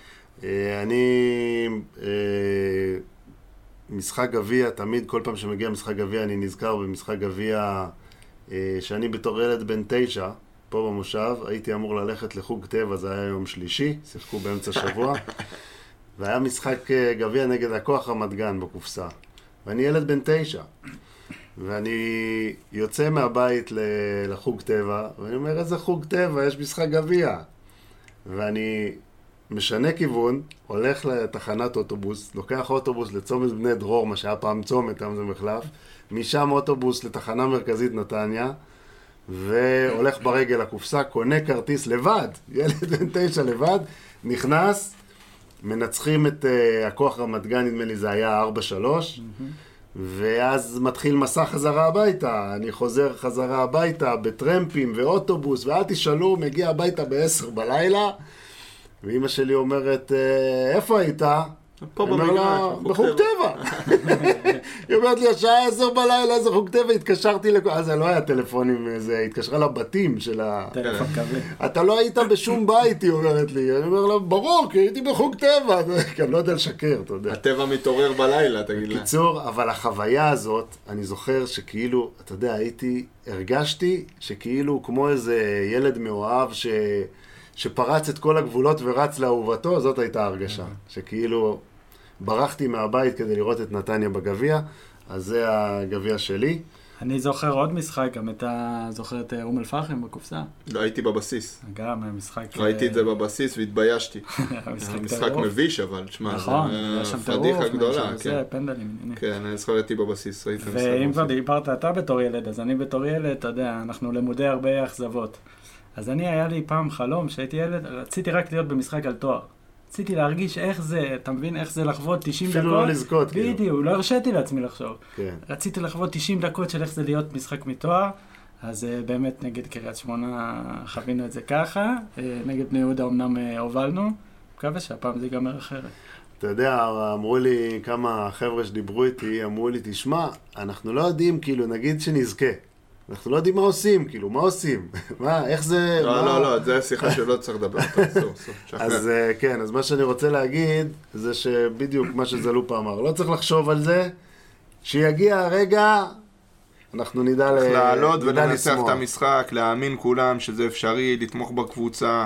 משחק גביע, תמיד כל פעם שמגיע משחק גביע, אני נזכר במשחק גביע שאני בתור ילד בן 9, פה במושב, הייתי אמור ללכת לחוג טבע, זה היה יום שלישי, שיחקו באמצע שבוע, והיה משחק גביע נגד הכוח רמת גן בקופסה. ואני ילד בן 9, ואני יוצא מהבית לחוג טבע, ואני אומר, איזה חוג טבע, יש משחק גביע. ואני משנה כיוון, הולך לתחנת אוטובוס, לוקח אוטובוס לצומת בני דרור, מה שהיה פעם צומת, היום זה מחלף, משם אוטובוס לתחנה מרכזית נתניה, והולך ברגל לקופסה, קונה כרטיס לבד, ילד בן 9 לבד, נכנס, מנצחים את הכוח רמת גן, נדמה לי זה היה 4-3, ואז מתחיל מסע חזרה הביתה, אני חוזר חזרה הביתה בטרמפים ואוטובוס, ואל תשאלו, מגיע הביתה ב-10 בלילה, ואמא שלי אומרת, איפה היית? פה במגרש, בחוג טבע. היא אומרת לי, השעה 10 בלילה, איזה חוג טבע, התקשרתי אז זה לא היה טלפונים, זה התקשרה לבתים של טלפון קווי. אתה לא היית בשום בית, היא אומרת לי. אני אומר לה, ברור, כי הייתי בחוג טבע. כי אני לא יודע לשקר, אתה יודע. הטבע מתעורר בלילה, תגיד לה. בקיצור, אבל החוויה הזאת, אני זוכר שכאילו, אתה יודע, הרגשתי שכאילו כמו איזה ילד מאוהב שפרץ את כל הגבולות ורץ לאהובתו, זאת הייתה הרגשה. שכאילו ברחתי מהבית כדי לראות את נתניה בגביע, אז זה הגביע שלי. אני זוכר עוד משחק, גם זוכר את אום אל-פחם בקופסה. לא הייתי בבסיס. גם משחק... ראיתי את זה בבסיס והתביישתי. משחק מביש, אבל, תשמע, נכון, זה פדיחה גדולה. זה פנדלים. כן, אני זוכר הייתי בבסיס, ראיתי את המשחק. ואם כבר דיברת אתה בתור ילד, אז אני בתור ילד, אתה יודע, אנחנו למודי הרבה אכזבות. אז היה לי פעם חלום שהייתי ילד, רציתי רק להיות במשחק על תואר. רציתי להרגיש איך זה, אתה מבין איך זה לחוות 90 דקות? אפילו לא לזכות. בדיוק, לא הרשיתי לעצמי לחשוב. כן. רציתי לחוות 90 דקות של איך זה להיות משחק מתואר, אז באמת נגד קריית שמונה חווינו את זה ככה, נגד בני יהודה אמנם הובלנו, מקווה שהפעם זה ייגמר אחרת. אתה יודע, אמרו לי כמה חבר'ה שדיברו איתי, אמרו לי, תשמע, אנחנו לא יודעים, כאילו, נגיד שנזכה. אנחנו לא יודעים מה עושים, כאילו, מה עושים? מה, איך זה... לא, זה שיחה שלא צריך לדבר אותה, אז כן, אז מה שאני רוצה להגיד, זה שבדיוק מה שזלופה אמר, לא צריך לחשוב על זה, שיגיע הרגע, אנחנו נדע לשמוע. לעלות ולנצח את המשחק, להאמין כולם שזה אפשרי, לתמוך בקבוצה,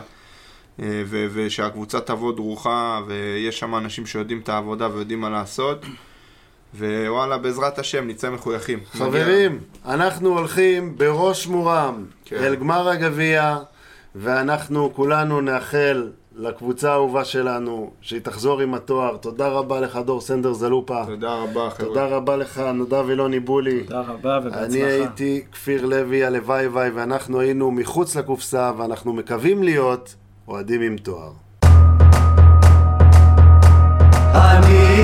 ושהקבוצה תעבוד דרוכה, ויש שם אנשים שיודעים את העבודה ויודעים מה לעשות. ווואלה, בעזרת השם, נצא מחויכים. חברים, אנחנו הולכים בראש מורם אל גמר הגביע, ואנחנו כולנו נאחל לקבוצה האהובה שלנו שהיא תחזור עם התואר. תודה רבה לך, דור סנדר זלופה. תודה רבה, חבר'ה. תודה רבה לך, נדב אילוני בולי. תודה רבה ובהצלחה. אני הייתי כפיר לוי, הלוואי וואי, ואנחנו היינו מחוץ לקופסה, ואנחנו מקווים להיות אוהדים עם תואר. אני